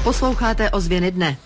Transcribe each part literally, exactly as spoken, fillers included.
Posloucháte Ozvěny dne.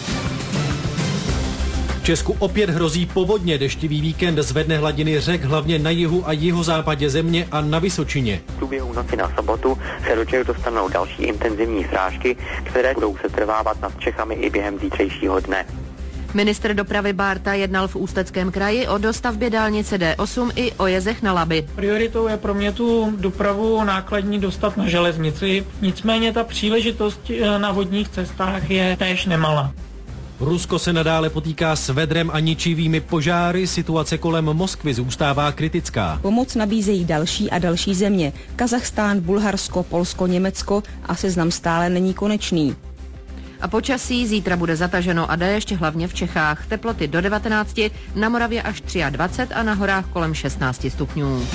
V Česku opět hrozí povodně. Deštivý víkend zvedne hladiny řek hlavně na jihu a jihozápadě země a na Vysočině. V průběhu noci na sobotu se do Čech dostanou další intenzivní srážky, které budou se trvávat nad Čechami i během zítřejšího dne. Ministr dopravy Bárta jednal v Ústeckém kraji o dostavbě dálnice D osm i o jezech na Labi. Prioritou je pro mě tu dopravu nákladní dostat na železnici, nicméně ta příležitost na vodních cestách je též nemalá. Rusko se nadále potýká s vedrem a ničivými požáry, situace kolem Moskvy zůstává kritická. Pomoc nabízejí další a další země. Kazachstán, Bulharsko, Polsko, Německo a seznam stále není konečný. A počasí zítra bude zataženo a déšť hlavně v Čechách. Teploty do devatenácti, na Moravě až dvacet tři a na horách kolem šestnáct stupňů.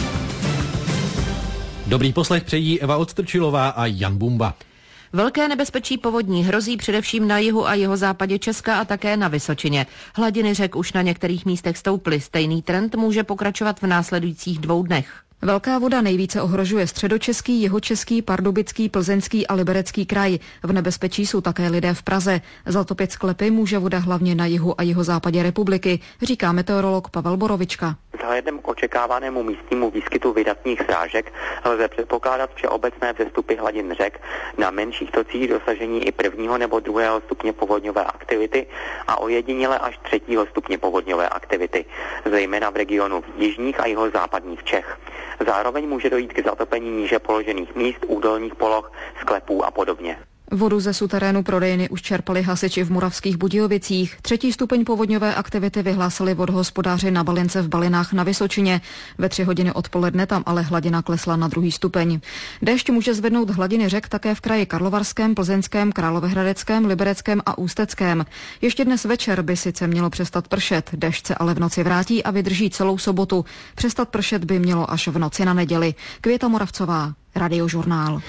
Dobrý poslech přejí Eva Odstrčilová a Jan Bumba. Velké nebezpečí povodní hrozí především na jihu a jihozápadě Česka a také na Vysočině. Hladiny řek už na některých místech stouply. Stejný trend může pokračovat v následujících dvou dnech. Velká voda nejvíce ohrožuje středočeský, jihočeský, pardubický, plzeňský a liberecký kraj. V nebezpečí jsou také lidé v Praze. Zatopit sklepy může voda hlavně na jihu a jihozápadě republiky, říká meteorolog Pavel Borovička. Vzhledem k očekávanému místnímu výskytu vydatných srážek lze předpokládat všeobecné vzestupy hladin řek na menších tocích dosažení i prvního nebo druhého stupně povodňové aktivity a ojediněle až třetího stupně povodňové aktivity, zejména v regionu jižních a jihozápadních Čech. Zároveň může dojít k zatopení níže položených míst, údolních poloh, sklepů a podobně. Vodu ze suterénu prodejny už čerpali hasiči v Moravských Budějovicích. Třetí stupeň povodňové aktivity vyhlásili vodohospodáři na Balince v Balinách na Vysočině. Ve tři hodiny odpoledne tam ale hladina klesla na druhý stupeň. Déšť může zvednout hladiny řek také v kraji Karlovarském, Plzeňském, Královéhradeckém, Libereckém a Ústeckém. Ještě dnes večer by sice mělo přestat pršet, déšť se ale v noci vrátí a vydrží celou sobotu. Přestat pršet by mělo až v noci na neděli. Květa Moravcová, Radiožurnál.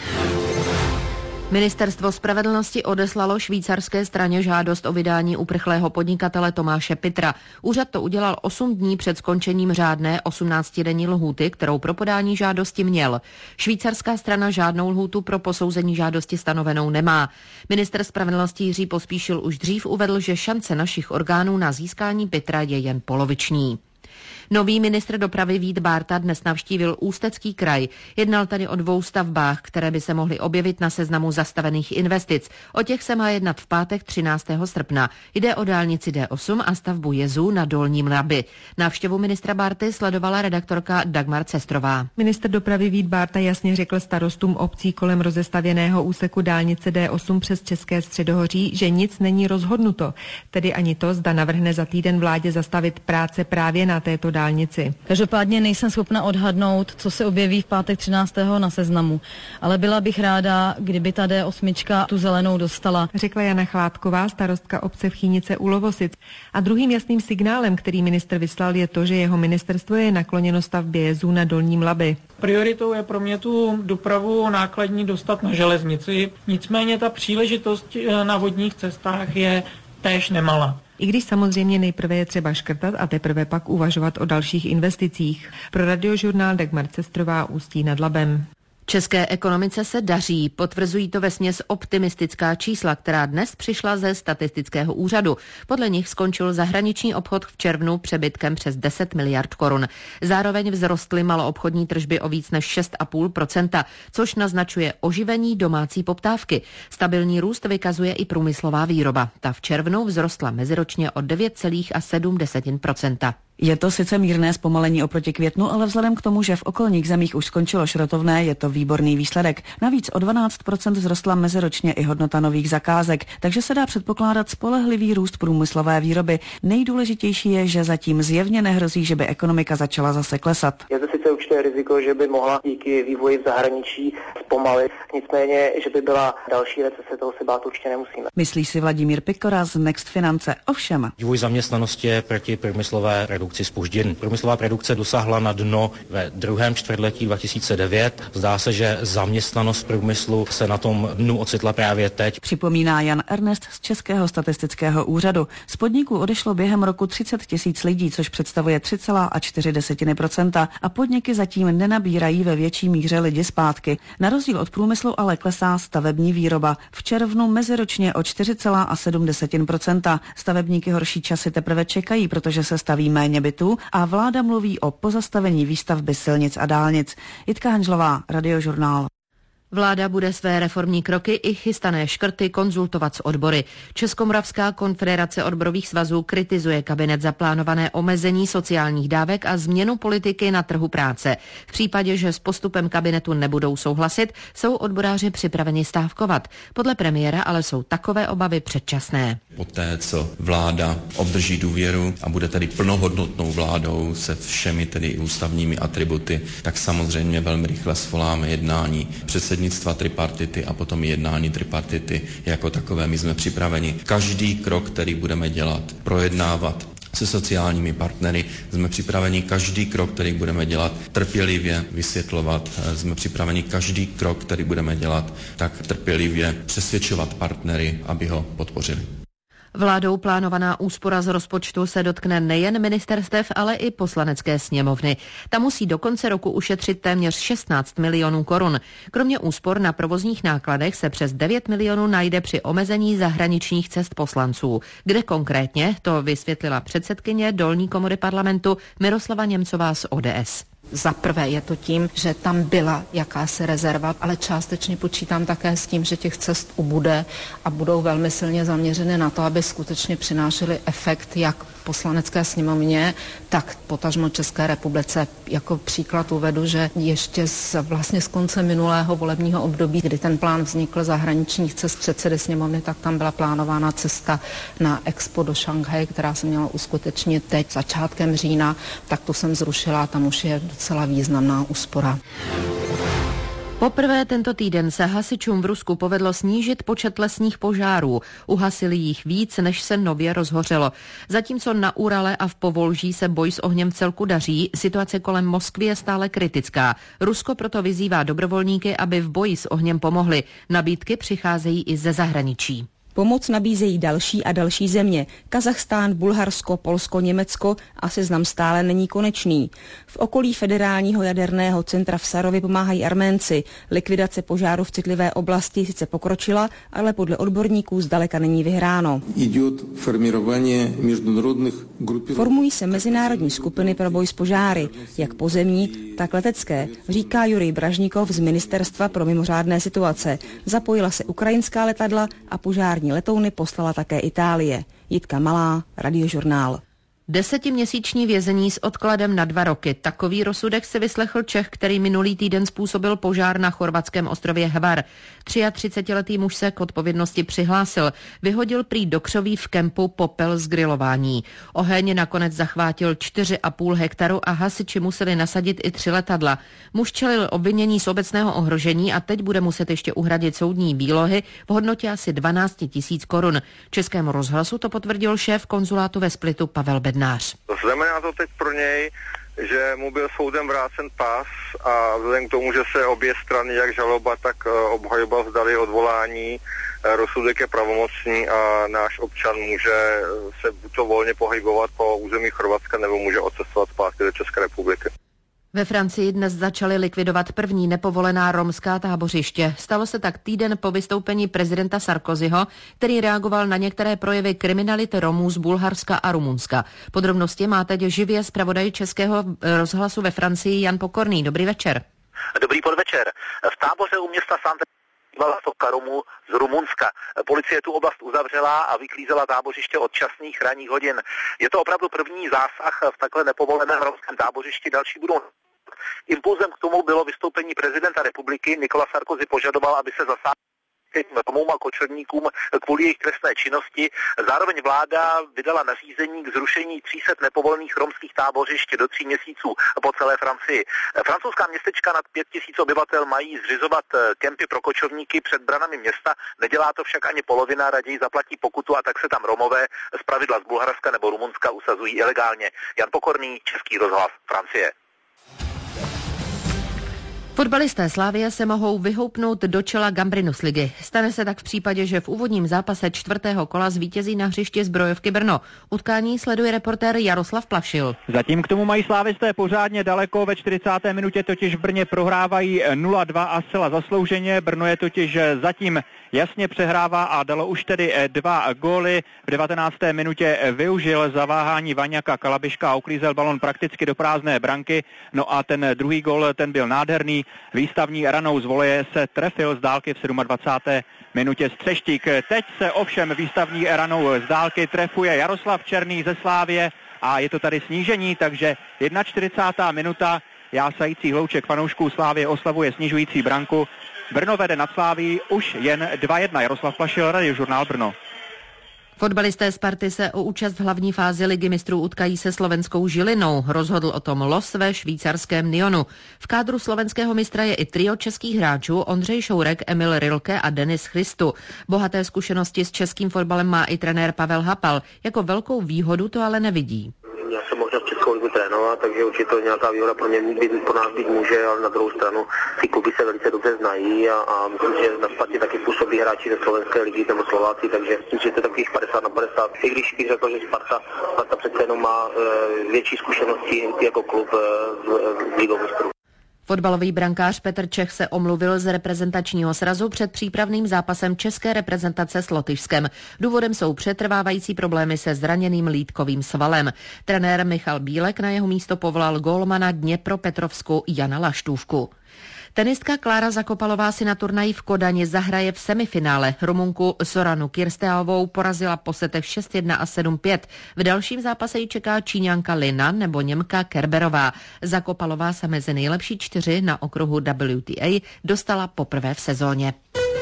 Ministerstvo spravedlnosti odeslalo švýcarské straně žádost o vydání uprchlého podnikatele Tomáše Pitra. Úřad to udělal osm dní před skončením řádné osmnáctidenní lhůty, kterou pro podání žádosti měl. Švýcarská strana žádnou lhůtu pro posouzení žádosti stanovenou nemá. Ministr spravedlnosti Jiří Pospíšil už dřív uvedl, že šance našich orgánů na získání Pitra je jen poloviční. Nový ministr dopravy Vít Bárta dnes navštívil Ústecký kraj. Jednal tady o dvou stavbách, které by se mohly objevit na seznamu zastavených investic. O těch se má jednat v pátek třináctého srpna. Jde o dálnici D osm a stavbu jezů na Dolním Labi. Návštěvu ministra Bárty sledovala redaktorka Dagmar Cestrová. Ministr dopravy Vít Bárta jasně řekl starostům obcí kolem rozestavěného úseku dálnice D osm přes České středohoří, že nic není rozhodnuto. Tedy ani to, zda navrhne za týden vládě zastavit práce právě na této dálnici. dálnici. Každopádně nejsem schopna odhadnout, co se objeví v pátek třináctého na seznamu, ale byla bych ráda, kdyby ta D osm tu zelenou dostala. Řekla Jana Chládková, starostka obce v Chýnice u Lovosic. A druhým jasným signálem, který ministr vyslal, je to, že jeho ministerstvo je nakloněno stavbě jezů na Dolním Labi. Prioritou je pro mě tu dopravu nákladní dostat na železnici, nicméně ta příležitost na vodních cestách je též nemalá. I když samozřejmě nejprve je třeba škrtat a teprve pak uvažovat o dalších investicích. Pro Radiožurnál Dagmar Cestrová, Ústí nad Labem. České ekonomice se daří, potvrzují to vesměs optimistická čísla, která dnes přišla ze statistického úřadu. Podle nich skončil zahraniční obchod v červnu přebytkem přes deset miliard korun. Zároveň vzrostly maloobchodní tržby o víc než šest celá pět procenta, což naznačuje oživení domácí poptávky. Stabilní růst vykazuje i průmyslová výroba. Ta v červnu vzrostla meziročně o devět celá sedm procenta. Je to sice mírné zpomalení oproti květnu, ale vzhledem k tomu, že v okolních zemích už skončilo šrotovné, je to výborný výsledek. Navíc o dvanáct procent vzrostla meziročně i hodnota nových zakázek, takže se dá předpokládat spolehlivý růst průmyslové výroby. Nejdůležitější je, že zatím zjevně nehrozí, že by ekonomika začala zase klesat. Je to sice určité riziko, že by mohla díky vývoji v zahraničí zpomalit, nicméně, že by byla další recese, toho se bát určitě nemusíme. Myslí si Vladimír Pikora z Next Finance. Ovšem. Vývoj zaměstnanosti je proti průmyslové redukci zpožděn. Průmyslová produkce dosáhla na dno ve druhém čtvrtletí dva tisíce devět. Zdá se, že zaměstnanost průmyslu se na tom dnu ocitla právě teď. Připomíná Jan Ernest z Českého statistického úřadu. Z podniků odešlo během roku třicet tisíc lidí, což představuje tři celá čtyři procenta a podniky zatím nenabírají ve větší míře lidi zpátky. Na rozdíl od průmyslu ale klesá stavební výroba. V červnu meziročně o čtyři celá sedm procenta. Stavebníky horší časy teprve čekají, protože se staví méně bytů a vláda mluví o pozastavení výstavby silnic a dálnic. Jitka Hanžlová, Radiožurnál. Vláda bude své reformní kroky i chystané škrty konzultovat s odbory. Českomoravská konfederace odborových svazů kritizuje kabinet za plánované omezení sociálních dávek a změnu politiky na trhu práce. V případě, že s postupem kabinetu nebudou souhlasit, jsou odboráři připraveni stávkovat. Podle premiéra ale jsou takové obavy předčasné. Poté, co vláda obdrží důvěru a bude tedy plnohodnotnou vládou se všemi tedy ústavními atributy, tak samozřejmě velmi rychle svoláme jednání předsednictva tripartity a potom jednání tripartity jako takové. My jsme připraveni každý krok, který budeme dělat, projednávat se sociálními partnery. Jsme připraveni každý krok, který budeme dělat, trpělivě vysvětlovat. Jsme připraveni každý krok, který budeme dělat, tak trpělivě přesvědčovat partnery, aby ho podpořili. Vládou plánovaná úspora z rozpočtu se dotkne nejen ministerstev, ale i poslanecké sněmovny. Ta musí do konce roku ušetřit téměř šestnáct milionů korun. Kromě úspor na provozních nákladech se přes devět milionů najde při omezení zahraničních cest poslanců. Kde konkrétně, to vysvětlila předsedkyně dolní komory parlamentu Miroslava Němcová z O D S. Za prvé je to tím, že tam byla jakási rezerva, ale částečně počítám také s tím, že těch cest ubude a budou velmi silně zaměřeny na to, aby skutečně přinášely efekt jak poslanecké sněmovně, tak potažmo České republice. Jako příklad uvedu, že ještě z, vlastně z konce minulého volebního období, kdy ten plán vznikl zahraničních cest předsedy sněmovny, tak tam byla plánována cesta na Expo do Šanghaje, která se měla uskutečnit teď začátkem října, tak to jsem zrušila, tam už je docela významná úspora. Poprvé tento týden se hasičům v Rusku povedlo snížit počet lesních požárů. Uhasili jich víc, než se nově rozhořelo. Zatímco na Urale a v Povolží se boj s ohněm vcelku daří, situace kolem Moskvy je stále kritická. Rusko proto vyzývá dobrovolníky, aby v boji s ohněm pomohli. Nabídky přicházejí i ze zahraničí. Pomoc nabízejí další a další země. Kazachstán, Bulharsko, Polsko, Německo a seznam stále není konečný. V okolí federálního jaderného centra v Sarově pomáhají Arménci. Likvidace požáru v citlivé oblasti sice pokročila, ale podle odborníků zdaleka není vyhráno. Formují se mezinárodní skupiny pro boj s požáry, jak pozemní, tak letecké, říká Jurij Bražníkov z Ministerstva pro mimořádné situace. Zapojila se ukrajinská letadla a požární letouny poslala také Itálie. Jitka Malá, Radiožurnál. Desetiměsíční vězení s odkladem na dva roky. Takový rozsudek si vyslechl Čech, který minulý týden způsobil požár na chorvatském ostrově Hvar. třiatřicetiletý muž se k odpovědnosti přihlásil. Vyhodil prý do křoví v kempu popel z grilování. Oheň nakonec zachvátil čtyři a půl hektaru a hasiči museli nasadit i tři letadla. Muž čelil obvinění z obecného ohrožení a teď bude muset ještě uhradit soudní výlohy v hodnotě asi dvanáct tisíc korun. Českému rozhlasu to potvrdil šéf konzulátu ve Splitu Pavel Bednář. Znamená to teď pro něj, že mu byl soudem vrácen pas a vzhledem k tomu, že se obě strany, jak žaloba, tak obhajoba vzdali odvolání, rozsudek je pravomocný a náš občan může se buď to volně pohybovat po území Chorvatska nebo může odcestovat zpátky do České republiky. Ve Francii dnes začali likvidovat první nepovolená romská tábořiště. Stalo se tak týden po vystoupení prezidenta Sarkozyho, který reagoval na některé projevy kriminality Romů z Bulharska a Rumunska. Podrobnosti má teď živě zpravodaj Českého rozhlasu ve Francii Jan Pokorný. Dobrý večer. Dobrý podvečer. V táboře u města Santé bývala stovka Romů z Rumunska. Policie tu oblast uzavřela a vyklízela tábořiště od časných ranních hodin. Je to opravdu první zásah v takhle nepovoleném romském tábořišti, další budou. Impulzem k tomu bylo vystoupení prezidenta republiky. Nicolas Sarkozy požadoval, aby se zasáhl Romům a kočovníkům kvůli jejich trestné činnosti. Zároveň vláda vydala nařízení k zrušení tří set nepovolených romských tábořišť do tří měsíců po celé Francii. Francouzská městečka nad pět tisíc obyvatel mají zřizovat kempy pro kočovníky před branami města. Nedělá to však ani polovina, raději zaplatí pokutu a tak se tam Romové zpravidla z Bulharska nebo Rumunska usazují ilegálně. Jan Pokorný, Český rozhlas, Francie. Fotbalisté Slavie se mohou vyhoupnout do čela Gambrinus ligy. Stane se tak v případě, že v úvodním zápase čtvrtého kola zvítězí na hřišti Zbrojovky Brno. Utkání sleduje reportér Jaroslav Plašil. Zatím k tomu mají slávisté pořádně daleko, ve čtyřicáté minutě totiž v Brně prohrávají nula dva a zcela zaslouženě. Brno je totiž zatím jasně přehrává a dalo už tedy dva góly. V devatenácté minutě využil zaváhání Vaňaka Kalabiška a uklízel balon prakticky do prázdné branky. No a ten druhý gól, ten byl nádherný. Výstavní ranou z voleje se trefil z dálky v dvacáté sedmé minutě Střeštík. Teď se ovšem výstavní ranou z dálky trefuje Jaroslav Černý ze Slávie a je to tady snížení, takže čtyřicátá první minuta. Jásající hlouček fanoušků Slávie oslavuje snižující branku. Brno vede nad Sláví už jen dva jedna. Jaroslav Plašil, Radiožurnál Brno. Fotbalisté Sparty se o účast v hlavní fázi ligy mistrů utkají se slovenskou Žilinou. Rozhodl o tom los ve švýcarském Nyonu. V kádru slovenského mistra je i trio českých hráčů Ondřej Šourek, Emil Rilke a Denis Christu. Bohaté zkušenosti s českým fotbalem má i trenér Pavel Hapal. Jako velkou výhodu to ale nevidí. Já jsem možná v Českou ligu trénovat, takže určitě to nějaká výhoda pro mě být, pro nás být může, ale na druhou stranu ty kluby se velice dobře znají a, a myslím, že na Spartě taky působí hráči ze slovenské ligy nebo Slováci, takže myslím, že to je takových padesát na padesát. I když bych řekl, že Sparta, Sparta přece jenom má e, větší zkušenosti jako klub e, v, v ligou mistrů. Fotbalový brankář Petr Čech se omluvil z reprezentačního srazu před přípravným zápasem české reprezentace s Lotyšskem. Důvodem jsou přetrvávající problémy se zraněným lýtkovým svalem. Trenér Michal Bílek na jeho místo povolal gólmana Dněpropetrovsku Jana Laštůvku. Tenistka Klára Zakopalová si na turnaji v Kodani zahraje v semifinále. Rumunku Soranu Kirsteovou porazila po setech šest jedna a sedm pět. V dalším zápase ji čeká Číňanka Lina nebo Němka Kerberová. Zakopalová se mezi nejlepší čtyři na okruhu W T A dostala poprvé v sezóně.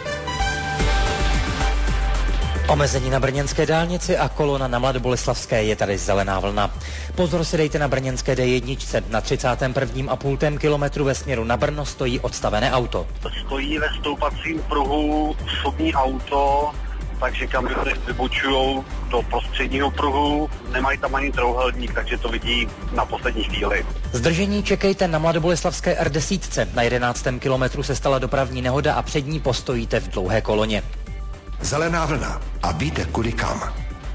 Omezení na brněnské dálnici a kolona na Mladoboleslavské, je tady zelená vlna. Pozor si dejte na brněnské D jedna. Na třicátém prvním a půl kilometru ve směru na Brno stojí odstavené auto. Stojí ve stoupacím pruhu osobní auto, takže kam vybočujou do prostředního pruhu, nemají tam ani trouhelník, takže to vidí na poslední chvíli. Zdržení čekejte na Mladoboleslavské R deset. Na jedenáctém kilometru se stala dopravní nehoda a před ní postojíte v dlouhé koloně. Zelená vlna a víte kudy kam.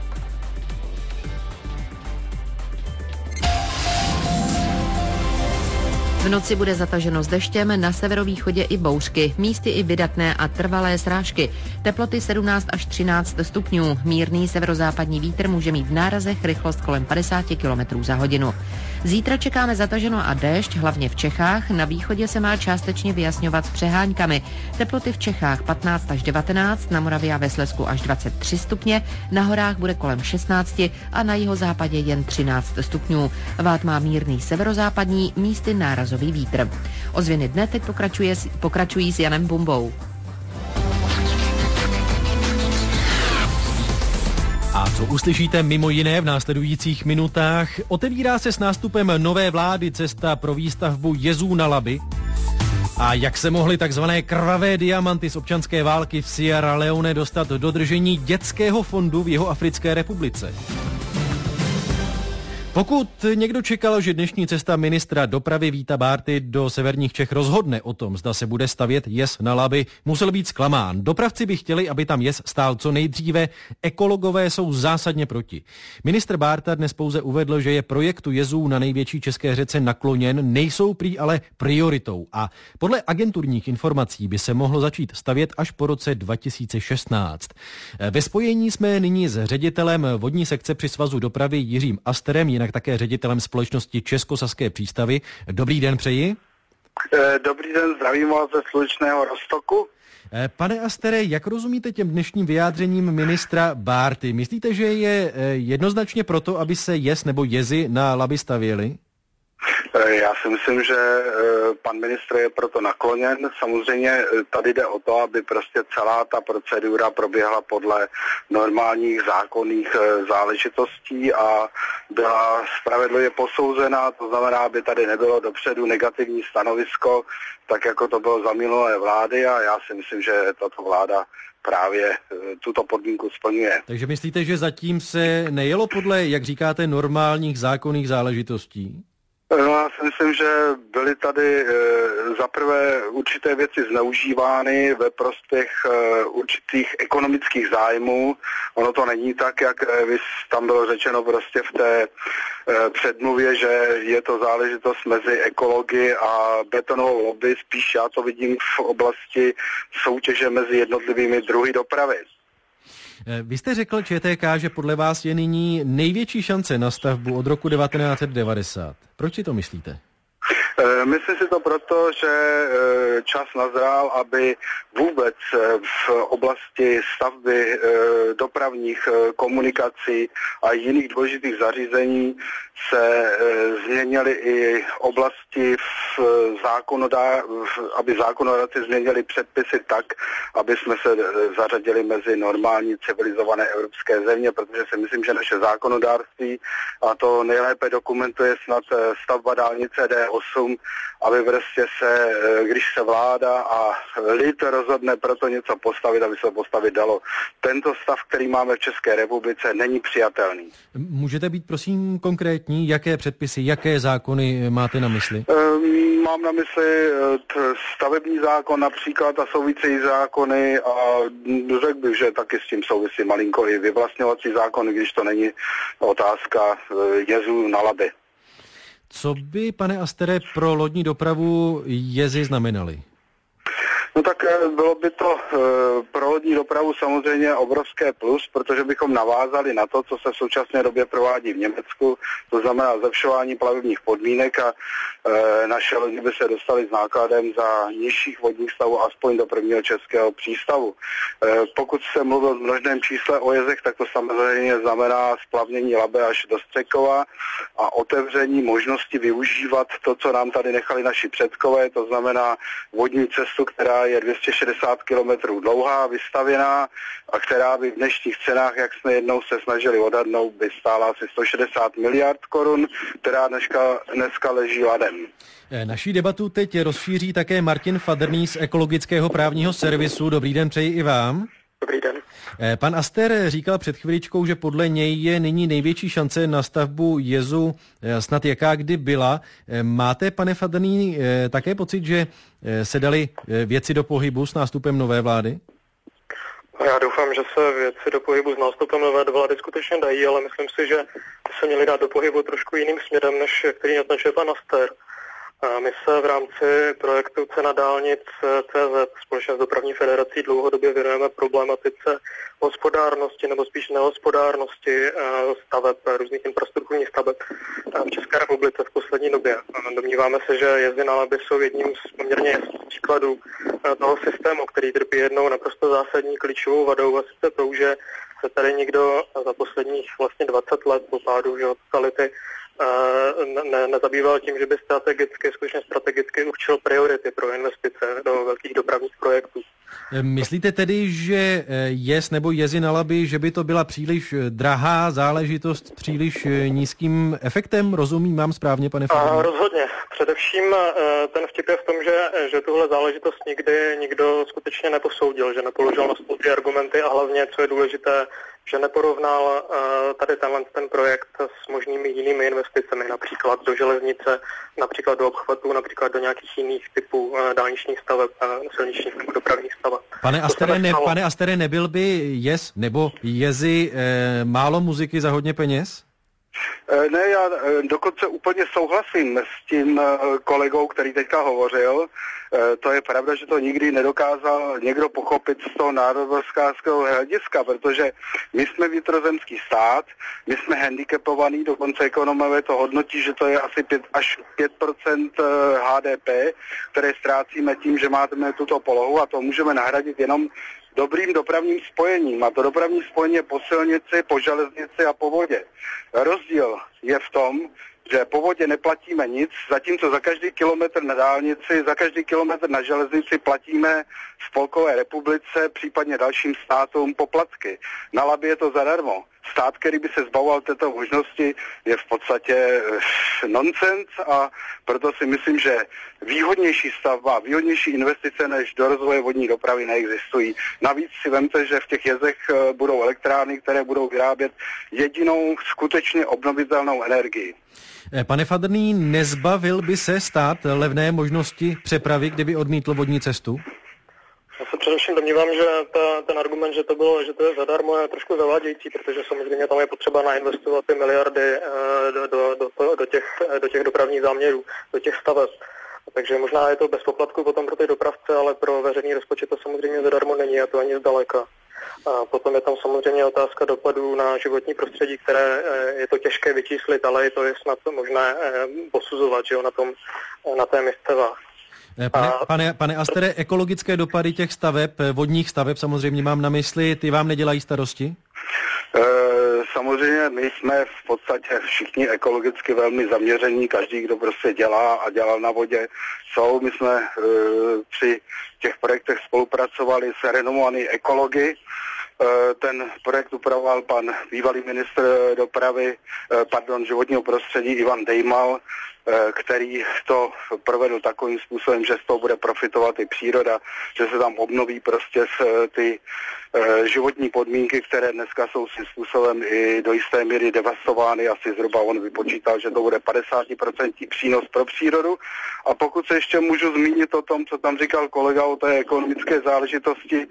V noci bude zataženo s deštěm, na severovýchodě i bouřky, místy i vydatné a trvalé srážky. Teploty sedmnáct až třináct stupňů. Mírný severozápadní vítr může mít v nárazech rychlost kolem padesát kilometrů za hodinu. Zítra čekáme zataženo a déšť, hlavně v Čechách. Na východě se má částečně vyjasňovat s přeháňkami. Teploty v Čechách patnáct až devatenáct, na Moravě a ve Slezsku až dvacet tři stupně, na horách bude kolem šestnáct a na jihozápadě jen třináct stupňů. Vád má mírný severozápadní, místy nárazový vítr. Ozvěny dne teď pokračuje, pokračují s Janem Bumbou. A co uslyšíte mimo jiné v následujících minutách? Otevírá se s nástupem nové vlády cesta pro výstavbu jezů na Labi? A jak se mohly takzvané krvavé diamanty z občanské války v Sierra Leone dostat do držení dětského fondu v Jihoafrické republice? Pokud někdo čekal, že dnešní cesta ministra dopravy Víta Bárty do severních Čech rozhodne o tom, zda se bude stavět jez na Labi, musel být zklamán. Dopravci by chtěli, aby tam jez stál co nejdříve, ekologové jsou zásadně proti. Ministr Bárta dnes pouze uvedl, že je projektu jezů na největší české řece nakloněn, nejsou prý ale prioritou a podle agenturních informací by se mohlo začít stavět až po roce dva tisíce šestnáct. Ve spojení jsme nyní s ředitelem vodní sekce při Svazu dopravy Jiřím Asterem, jinak také ředitelem společnosti Českosaské přístavy. Dobrý den přeji. Dobrý den, zdravím vás ze slunečného Roztoku. Pane Astere, jak rozumíte těm dnešním vyjádřením ministra Bárty? Myslíte, že je jednoznačně proto, aby se jez nebo jezy na Labi stavěly? Já si myslím, že pan ministr je proto nakloněn. Samozřejmě tady jde o to, aby prostě celá ta procedura proběhla podle normálních zákonných záležitostí a byla spravedlivě posouzena, to znamená, aby tady nebylo dopředu negativní stanovisko, tak jako to bylo za minulé vlády a já si myslím, že tato vláda právě tuto podmínku splňuje. Takže myslíte, že zatím se nejelo podle, jak říkáte, normálních zákonných záležitostí? No, já si myslím, že byly tady e, zaprvé určité věci zneužívány ve prospěch e, určitých ekonomických zájmů. Ono to není tak, jak e, tam bylo řečeno prostě v té e, předmluvě, že je to záležitost mezi ekology a betonovou lobby. Spíš já to vidím v oblasti soutěže mezi jednotlivými druhy dopravy. Vy jste řekl ČTK, že podle vás je nyní největší šance na stavbu od roku devatenáct set devadesát. Proč si to myslíte? Myslím si to proto, že čas nazrál, aby vůbec v oblasti stavby dopravních komunikací a jiných důležitých zařízení se změnily i oblasti v zákonodá, aby zákonodárci změnili předpisy tak, aby jsme se zařadili mezi normální civilizované evropské země, protože si myslím, že naše zákonodárství, a to nejlépe dokumentuje snad stavba dálnice D osm, aby prostě se, když se vláda a lid rozhodne pro to něco postavit, aby se to postavit dalo. Tento stav, který máme v České republice, není přijatelný. Můžete být prosím konkrétní, jaké předpisy, jaké zákony máte na mysli? Mám na mysli stavební zákon například a související zákony a řekl bych, že taky s tím souvisí malinko i vyvlastňovací zákon, když to není otázka jezů na Labi. Co by, pane Astere, pro lodní dopravu jezy znamenaly? No tak bylo by to e, pro lodní dopravu samozřejmě obrovské plus, protože bychom navázali na to, co se v současné době provádí v Německu, to znamená zlepšování plavebních podmínek a e, naše lodi by se dostaly s nákladem za nižších vodních stavů aspoň do prvního českého přístavu. E, pokud se mluvil o množném čísle o jezech, tak to samozřejmě znamená splavnění Labe až do Střekova a otevření možnosti využívat to, co nám tady nechali naši předkové, to znamená vodní cestu, která je dvě stě šedesát kilometrů dlouhá, vystavěná a která by v dnešních cenách, jak jsme jednou se snažili odhadnout, by stála asi sto šedesát miliard korun, která dneska, dneska leží ladem. Naší debatu teď rozšíří také Martin Fadrný z Ekologického právního servisu. Dobrý den, přeji i vám. Dobrý den. Pan Aster říkal před chviličkou, že podle něj je nyní největší šance na stavbu jezu snad jaká kdy byla. Máte, pane Fadrný, také pocit, že se daly věci do pohybu s nástupem nové vlády? Já doufám, že se věci do pohybu s nástupem nové vlády skutečně dají, ale myslím si, že se měly dát do pohybu trošku jiným směrem, než který naznačuje pan Aster. My se v rámci projektu Cena dálnic C Z společně s Dopravní federací dlouhodobě věnujeme problematice hospodárnosti nebo spíš nehospodárnosti staveb, různých infrastrukturních staveb v České republice v poslední době. Domníváme se, že jezdy na Labi jsou jedním z poměrně jasných příkladů toho systému, který trpí jednou naprosto zásadní klíčovou vadou, a sice to, že se tady nikdo za posledních vlastně dvacet let po pádu totality Ne, nezabýval tím, že by strategicky, skutečně strategicky určil priority pro investice do velkých dopravních projektů. Myslíte tedy, že jez nebo jezy na Labi, že by to byla příliš drahá záležitost s příliš nízkým efektem? Rozumím, mám správně, pane Fadrný? Rozhodně. Především ten vtip je v tom, že, že tuhle záležitost nikdy nikdo skutečně neposoudil, že nepoložil na stůl ty argumenty a hlavně, co je důležité, že neporovnal uh, tady tenhle ten projekt s možnými jinými investicemi, například do železnice, například do obchvatů, například do nějakých jiných typů uh, dálničních staveb, uh, silničních nebo dopravních staveb. Pane Astere, ne, pane Astere, nebyl by jez nebo jezy eh, málo muziky za hodně peněz? Ne, já dokonce úplně souhlasím s tím kolegou, který teďka hovořil. To je pravda, že to nikdy nedokázal někdo pochopit z toho národohospodářského hlediska, protože my jsme vnitrozemský stát, my jsme handicapovaní, dokonce ekonomové to hodnotí, že to je asi pět až pět procent H D P, které ztrácíme tím, že máme tuto polohu, a to můžeme nahradit jenom dobrým dopravním spojením. A to dopravní spojení je po silnici, po železnici a po vodě. Rozdíl je v tom, že po vodě neplatíme nic, zatímco za každý kilometr na dálnici, za každý kilometr na železnici platíme Spolkové republice, případně dalším státům poplatky. Na Labi je to zadarmo. stát, který by se zbavoval této možnosti, je v podstatě nonsens a proto si myslím, že výhodnější stavba, výhodnější investice než do rozvoje vodní dopravy neexistují. Navíc si vemte, že v těch jezech budou elektrárny, které budou vyrábět jedinou skutečně obnovitelnou energii. Pane Fadrný, nezbavil by se stát levné možnosti přepravy, kdyby odmítl vodní cestu? Já se především domnívám, že ta, ten argument, že to bylo, že to je zadarmo, je trošku zavádějící, protože samozřejmě tam je potřeba nainvestovat ty miliardy do, do, do, do, těch, do těch dopravních záměrů, do těch staveb. Takže možná je to bez poplatku potom pro ty dopravce, ale pro veřejný rozpočet to samozřejmě zadarmo není, a to ani zdaleka. A potom je tam samozřejmě otázka dopadů na životní prostředí, které je to těžké vyčíslit, ale je to je snad možné posuzovat, že jo, na tom, na té miscevách. Pane, pane, pane Astere, ekologické dopady těch staveb, vodních staveb samozřejmě mám na mysli, ty vám nedělají starosti? E, samozřejmě my jsme v podstatě všichni ekologicky velmi zaměření, každý, kdo prostě dělá a dělal na vodě, jsou. My jsme e, při těch projektech spolupracovali s renomovanými ekology. E, ten projekt upravoval pan bývalý ministr dopravy, e, pardon, životního prostředí Ivan Dejmal, který to provedl takovým způsobem, že z toho bude profitovat i příroda, že se tam obnoví prostě ty životní podmínky, které dneska jsou svým způsobem i do jisté míry devastovány. Asi zhruba on vypočítal, že to bude padesát procent přínos pro přírodu. A pokud se ještě můžu zmínit o tom, co tam říkal kolega o té ekonomické záležitosti,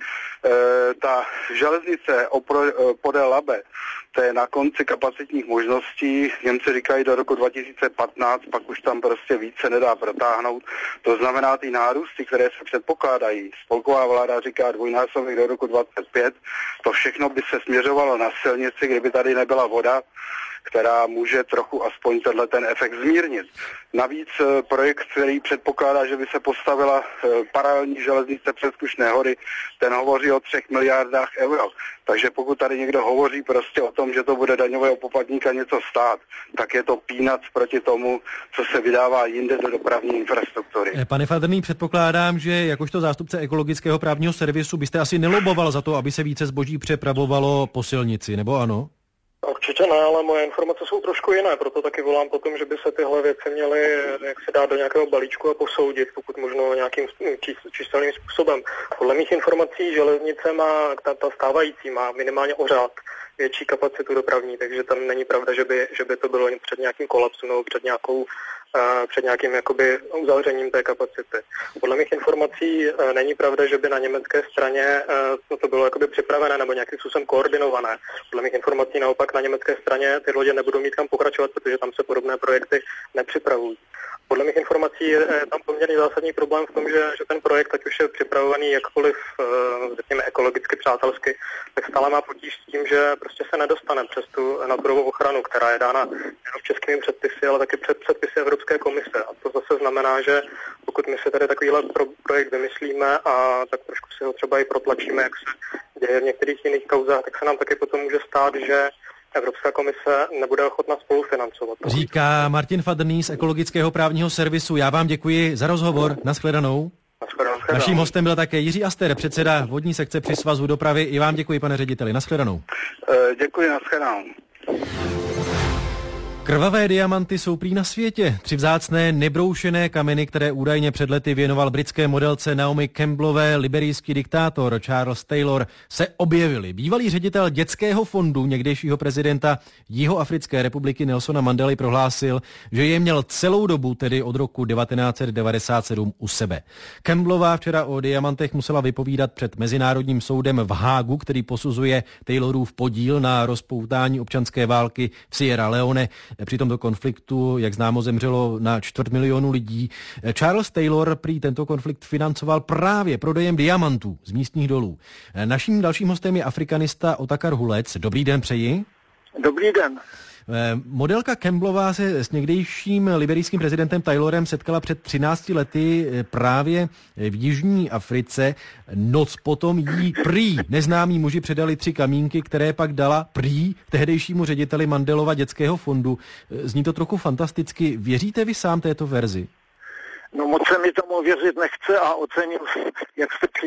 ta železnice podél Labe, to je na konci kapacitních možností, Němci říkají do roku dva tisíce patnáct, pak už tam prostě více nedá protáhnout. To znamená ty nárůsty, které se předpokládají. Spolková vláda říká dvojnásobek do roku dvacet pět, to všechno by se směřovalo na silnici, kdyby tady nebyla voda, která může trochu aspoň tenhle ten efekt zmírnit. Navíc projekt, který předpokládá, že by se postavila paralelní železnice přes Krušné hory, ten hovoří o třech miliardách euro. Takže pokud tady někdo hovoří prostě o tom, že to bude daňového poplatníka něco stát, tak je to peanuts proti tomu, co se vydává jinde do dopravní infrastruktury. Pane Fadrný, předpokládám, že jakožto zástupce ekologického právního servisu byste asi neloboval za to, aby se více zboží přepravovalo po silnici, nebo ano? Určitě ne, ale moje informace jsou trošku jiné, proto taky volám po tom, že by se tyhle věci měly jak se dát do nějakého balíčku a posoudit, pokud možno nějakým číselným způsobem. Podle mých informací železnice má, ta, ta stávající má minimálně o řád větší kapacitu dopravní, takže tam není pravda, že by, že by to bylo před nějakým kolapsem nebo před nějakou uh, před nějakým jakoby uzavřením té kapacity. Podle mých informací uh, není pravda, že by na německé straně uh, to bylo jakoby připravené nebo nějakým způsobem koordinované. Podle mých informací naopak na německé straně ty lodě nebudou mít kam pokračovat, protože tam se podobné projekty nepřipravují. Podle mých informací je tam poměrně zásadní problém v tom, že, že ten projekt, ať už je připravovaný jakkoliv, řekněme, ekologicky přátelsky, tak stále má potíž s tím, že prostě se nedostane přes tu naturovou ochranu, která je dána nejen v českými předpisy, ale taky před předpisy Evropské komise. A to zase znamená, že pokud my si tady takovýhle pro, projekt vymyslíme a tak trošku si ho třeba i protlačíme, jak se děje v některých jiných kauzách, tak se nám taky potom může stát, že Evropská komise nebude ochotna spolufinancovat. Říká Martin Fadrný z ekologického právního servisu. Já vám děkuji za rozhovor. Nashledanou. Nashledanou. Naším hostem byl také Jiří Aster, předseda vodní sekce při Svazu dopravy. I vám děkuji, pane řediteli. Nashledanou. E, děkuji, nashledanou. Krvavé diamanty jsou prý na světě. Tři vzácné nebroušené kameny, které údajně před lety věnoval britské modelce Naomi Campbellové liberijský diktátor Charles Taylor, se objevily. Bývalý ředitel dětského fondu někdejšího prezidenta Jihoafrické republiky Nelsona Mandely prohlásil, že je měl celou dobu, tedy od roku devatenáct set devadesát sedm, u sebe. Campbellová včera o diamantech musela vypovídat před Mezinárodním soudem v Hágu, který posuzuje Taylorův podíl na rozpoutání občanské války v Sierra Leone. Při tomto konfliktu, jak známo, zemřelo na čtvrt milionu lidí. Charles Taylor prý tento konflikt financoval právě prodejem diamantů z místních dolů. Naším dalším hostem je afrikanista Otakar Hulec. Dobrý den přeji. Dobrý den. Modelka Campbellová se s někdejším liberijským prezidentem Taylorem setkala před třinácti lety právě v Jižní Africe. Noc potom jí prý neznámí muži předali tři kamínky, které pak dala prý tehdejšímu řediteli Mandelova dětského fondu. Zní to trochu fantasticky. Věříte vy sám této verzi? No moc se mi tomu věřit nechce a ocením, jak jste při,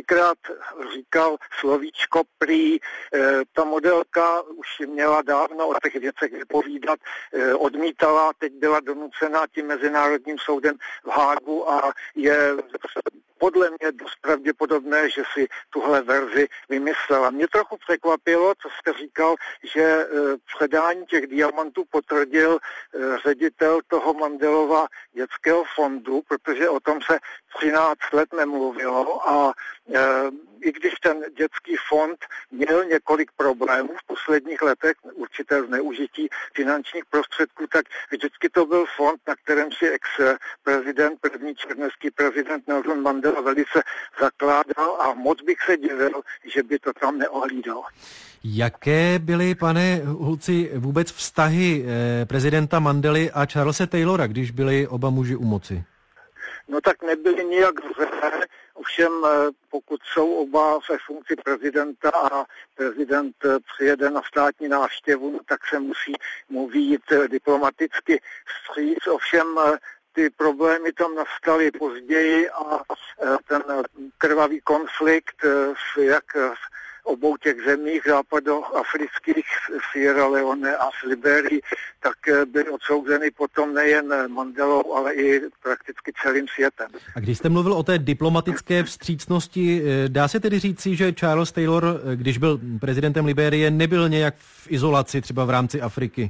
několikrát říkal slovíčko prý. Ta modelka už měla dávno o těch věcech vypovídat, odmítala, teď byla donucena tím Mezinárodním soudem v Hágu a je podle mě dost pravděpodobné, že si tuhle verzi vymyslela. Mě trochu překvapilo, co jste říkal, že předání těch diamantů potvrdil ředitel toho Mandelova dětského fondu, protože o tom se třináct let nemluvilo a e, i když ten dětský fond měl několik problémů v posledních letech, určité zneužití finančních prostředků, tak vždycky to byl fond, na kterém si ex-prezident, první černošský prezident Nelson Mandela velice zakládal a moc bych se divil, že by to tam neohlídal. Jaké byly, pane Hulci, vůbec vztahy eh, prezidenta Mandely a Charlese Taylora, když byli oba muži u moci? No tak nebyly nijak zlé, ovšem pokud jsou oba ve funkci prezidenta a prezident přijede na státní návštěvu, no, tak se musí mu vyjít diplomaticky vstříc, ovšem ty problémy tam nastaly později a ten krvavý konflikt, jak obou těch zemích západoafrických, Sierra Leone a v Liberii, tak byly odsouzeny potom nejen Mandelou, ale i prakticky celým světem. A když jste mluvil o té diplomatické vstřícnosti, dá se tedy říci, že Charles Taylor, když byl prezidentem Liberie, nebyl nějak v izolaci třeba v rámci Afriky?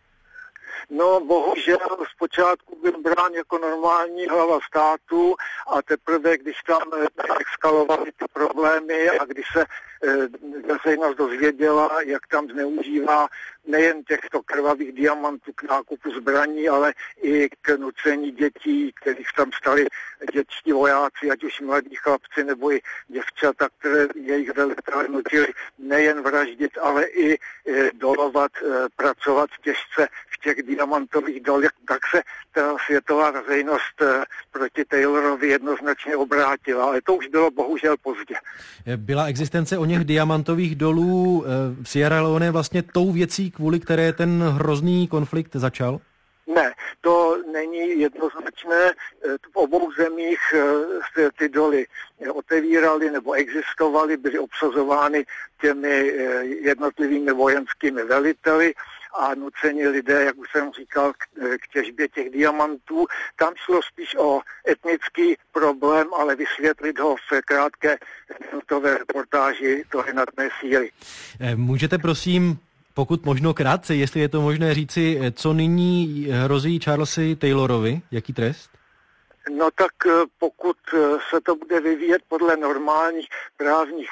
No, bohužel zpočátku byl brán jako normální hlava státu a teprve, když tam eskalovaly ty problémy a když se veřejnost dozvěděla, jak tam zneužívá nejen těchto krvavých diamantů k nákupu zbraní, ale i k nucení dětí, kterých tam stali dětští vojáci, ať už mladí chlapci nebo i děvčata, které jejich velitelé nutili nejen vraždit, ale i dolovat, pracovat těžce v těch diamantových dolech, tak se ta světová veřejnost proti Taylorovi jednoznačně obrátila, ale to už bylo bohužel pozdě. Byla existence o něch diamantových dolů v Sierra Leone vlastně tou věcí, kvůli které ten hrozný konflikt začal? Ne, to není jednoznačné. V obou zemích se ty doly otevíraly nebo existovaly, byly obsazovány těmi jednotlivými vojenskými veliteli a nuceni lidé, jak už jsem říkal, k, k těžbě těch diamantů. Tam šlo spíš o etnický problém, ale vysvětlit ho v krátké minutové reportáži, to je nad mé síly. Můžete prosím, pokud možno krátce, jestli je to možné říci, co nyní hrozí Charlesi Taylorovi, jaký trest? No tak pokud se to bude vyvíjet podle normálních právních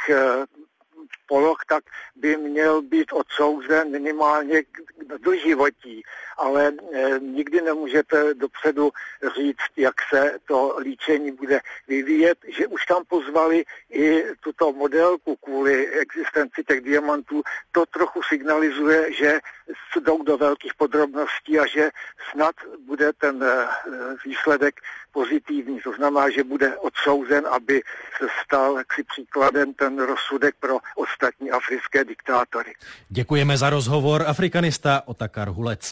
poloh, tak by měl být odsouzen minimálně do životí, ale e, nikdy nemůžete dopředu říct, jak se to líčení bude vyvíjet, že už tam pozvali i tuto modelku kvůli existenci těch diamantů, to trochu signalizuje, že jdou do velkých podrobností a že snad bude ten e, výsledek pozitivní, to znamená, že bude odsouzen, aby se stal jaksi příkladem ten rozsudek pro ostatní africké diktátory. Děkujeme za rozhovor, afrikanista Otakar Hulec.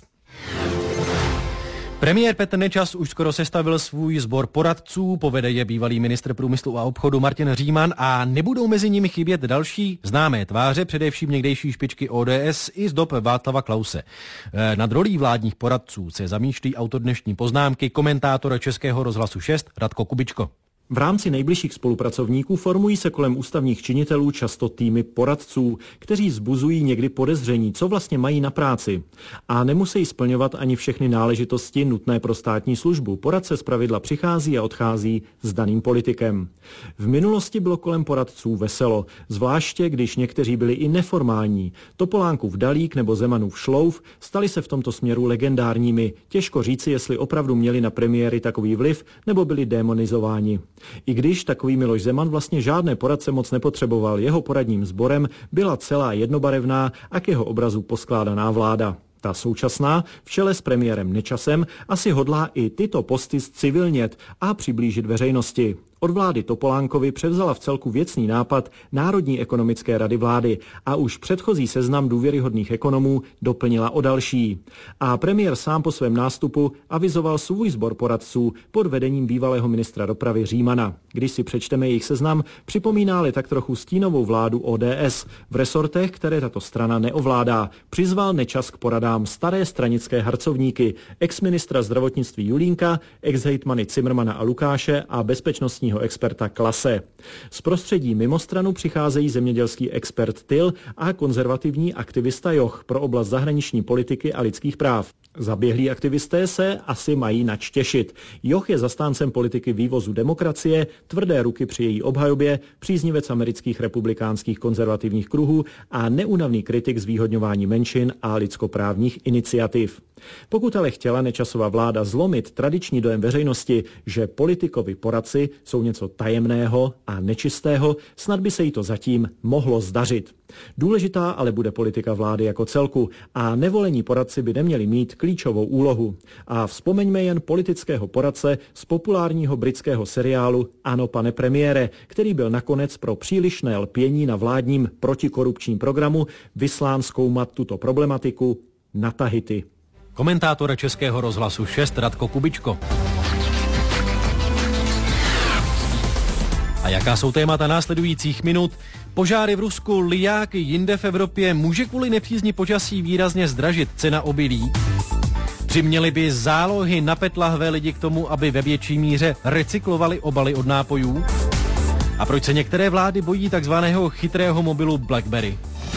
Premiér Petr Nečas už skoro sestavil svůj sbor poradců, povede je bývalý ministr průmyslu a obchodu Martin Říman a nebudou mezi nimi chybět další známé tváře, především někdejší špičky O D S i z dob Václava Klause. Nad rolí vládních poradců se zamýšlí autor dnešní poznámky, komentátor Českého rozhlasu šest Radko Kubičko. V rámci nejbližších spolupracovníků formují se kolem ústavních činitelů často týmy poradců, kteří vzbuzují někdy podezření, co vlastně mají na práci. A nemusí splňovat ani všechny náležitosti nutné pro státní službu. Poradce zpravidla přichází a odchází s daným politikem. V minulosti bylo kolem poradců veselo, zvláště když někteří byli i neformální. Topolánkův Dalík nebo Zemanův Šlouf stali se v tomto směru legendárními. Těžko říci, jestli opravdu měli na premiéry takový vliv nebo byli démonizováni. I když takový Miloš Zeman vlastně žádné poradce moc nepotřeboval, jeho poradním sborem byla celá jednobarevná a k jeho obrazu poskládaná vláda. Ta současná, v čele s premiérem Nečasem, asi hodlá i tyto posty zcivilnět a přiblížit veřejnosti. Od vlády Topolánkovy převzala v celku věcný nápad Národní ekonomické rady vlády a už předchozí seznam důvěryhodných ekonomů doplnila o další. A premiér sám po svém nástupu avizoval svůj sbor poradců pod vedením bývalého ministra dopravy Římana. Když si přečteme jejich seznam, připomíná-li tak trochu stínovou vládu O D S. V resortech, které tato strana neovládá, přizval Nečas k poradám staré stranické harcovníky, ex-ministra zdravotnictví Julínka, ex-hejtmany Cimrmana a Lukáše a bezpečnostního experta Klase. Z prostředí mimo stranu přicházejí zemědělský expert Tyl a konzervativní aktivista Joch pro oblast zahraniční politiky a lidských práv. Zaběhlí aktivisté se asi mají nač těšit. Joch je zastáncem politiky vývozu demokracie, tvrdé ruky při její obhajobě, příznivec amerických republikánských konzervativních kruhů a neúnavný kritik zvýhodňování menšin a lidskoprávních iniciativ. Pokud ale chtěla Nečasova vláda zlomit tradiční dojem veřejnosti, že politikovi poradci jsou něco tajemného a nečistého, snad by se jí to zatím mohlo zdařit. Důležitá ale bude politika vlády jako celku a nevolení poradci by neměli mít klíčovou úlohu. A vzpomeňme jen politického poradce z populárního britského seriálu Ano, pane premiére, který byl nakonec pro přílišné lpění na vládním protikorupčním programu vyslán zkoumat tuto problematiku na Tahiti. Komentátor Českého rozhlasu šest Radko Kubičko. A jaká jsou témata následujících minut? Požáry v Rusku, lijáky jinde v Evropě, může kvůli nepřízni počasí výrazně zdražit cena obilí? Přiměli by zálohy na PET lahve lidi k tomu, aby ve větší míře recyklovali obaly od nápojů? A proč se některé vlády bojí takzvaného chytrého mobilu BlackBerry?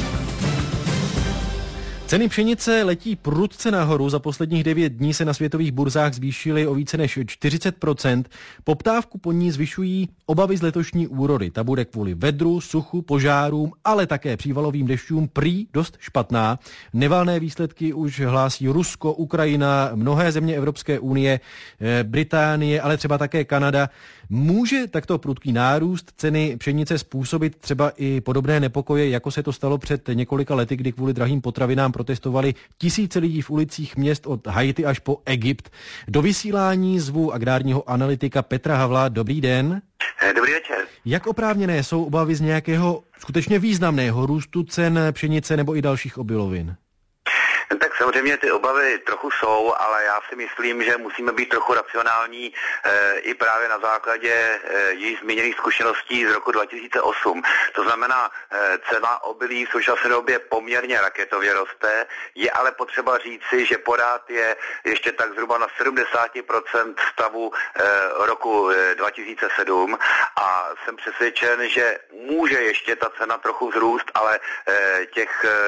Ceny pšenice letí prudce nahoru, za posledních devět dní se na světových burzách zvýšily o více než čtyřicet procent. Poptávku po ní zvyšují obavy z letošní úrody. Ta bude kvůli vedru, suchu, požárům, ale také přívalovým dešťům prý dost špatná. Nevalné výsledky už hlásí Rusko, Ukrajina, mnohé země Evropské unie, Británie, ale třeba také Kanada. Může takto prudký nárůst ceny pšenice způsobit třeba i podobné nepokoje, jako se to stalo před několika lety, kdy kvůli drahým potravinám protestovali tisíce lidí v ulicích měst od Haiti až po Egypt? Do vysílání zvu agrárního analytika Petra Havla. Dobrý den. Dobrý večer. Jak oprávněné jsou obavy z nějakého skutečně významného růstu cen pšenice nebo i dalších obilovin? Tak samozřejmě ty obavy trochu jsou, ale já si myslím, že musíme být trochu racionální e, i právě na základě e, již zmíněných zkušeností z roku dva tisíce osm. To znamená, e, cena obilí v současné době poměrně raketově roste, je ale potřeba říci, že pořád je ještě tak zhruba na sedmdesát procent stavu e, roku e, dva tisíce sedm a jsem přesvědčen, že může ještě ta cena trochu vzrůst, ale e, těch e,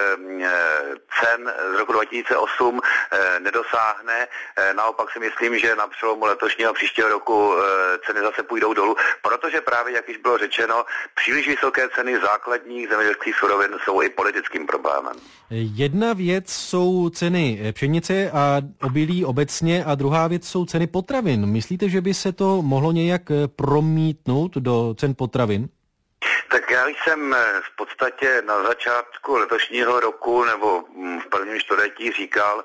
cen z roku dva tisíce osm e, nedosáhne. E, naopak si myslím, že na přelomu letošního a příštího roku e, ceny zase půjdou dolů, protože právě, jak již bylo řečeno, příliš vysoké ceny základních zemědělských surovin jsou i politickým problémem. Jedna věc jsou ceny pšenice a obilí obecně a druhá věc jsou ceny potravin. Myslíte, že by se to mohlo nějak promítnout do cen potravin? Tak já jsem v podstatě na začátku letošního roku nebo v prvním čtvrtletí říkal,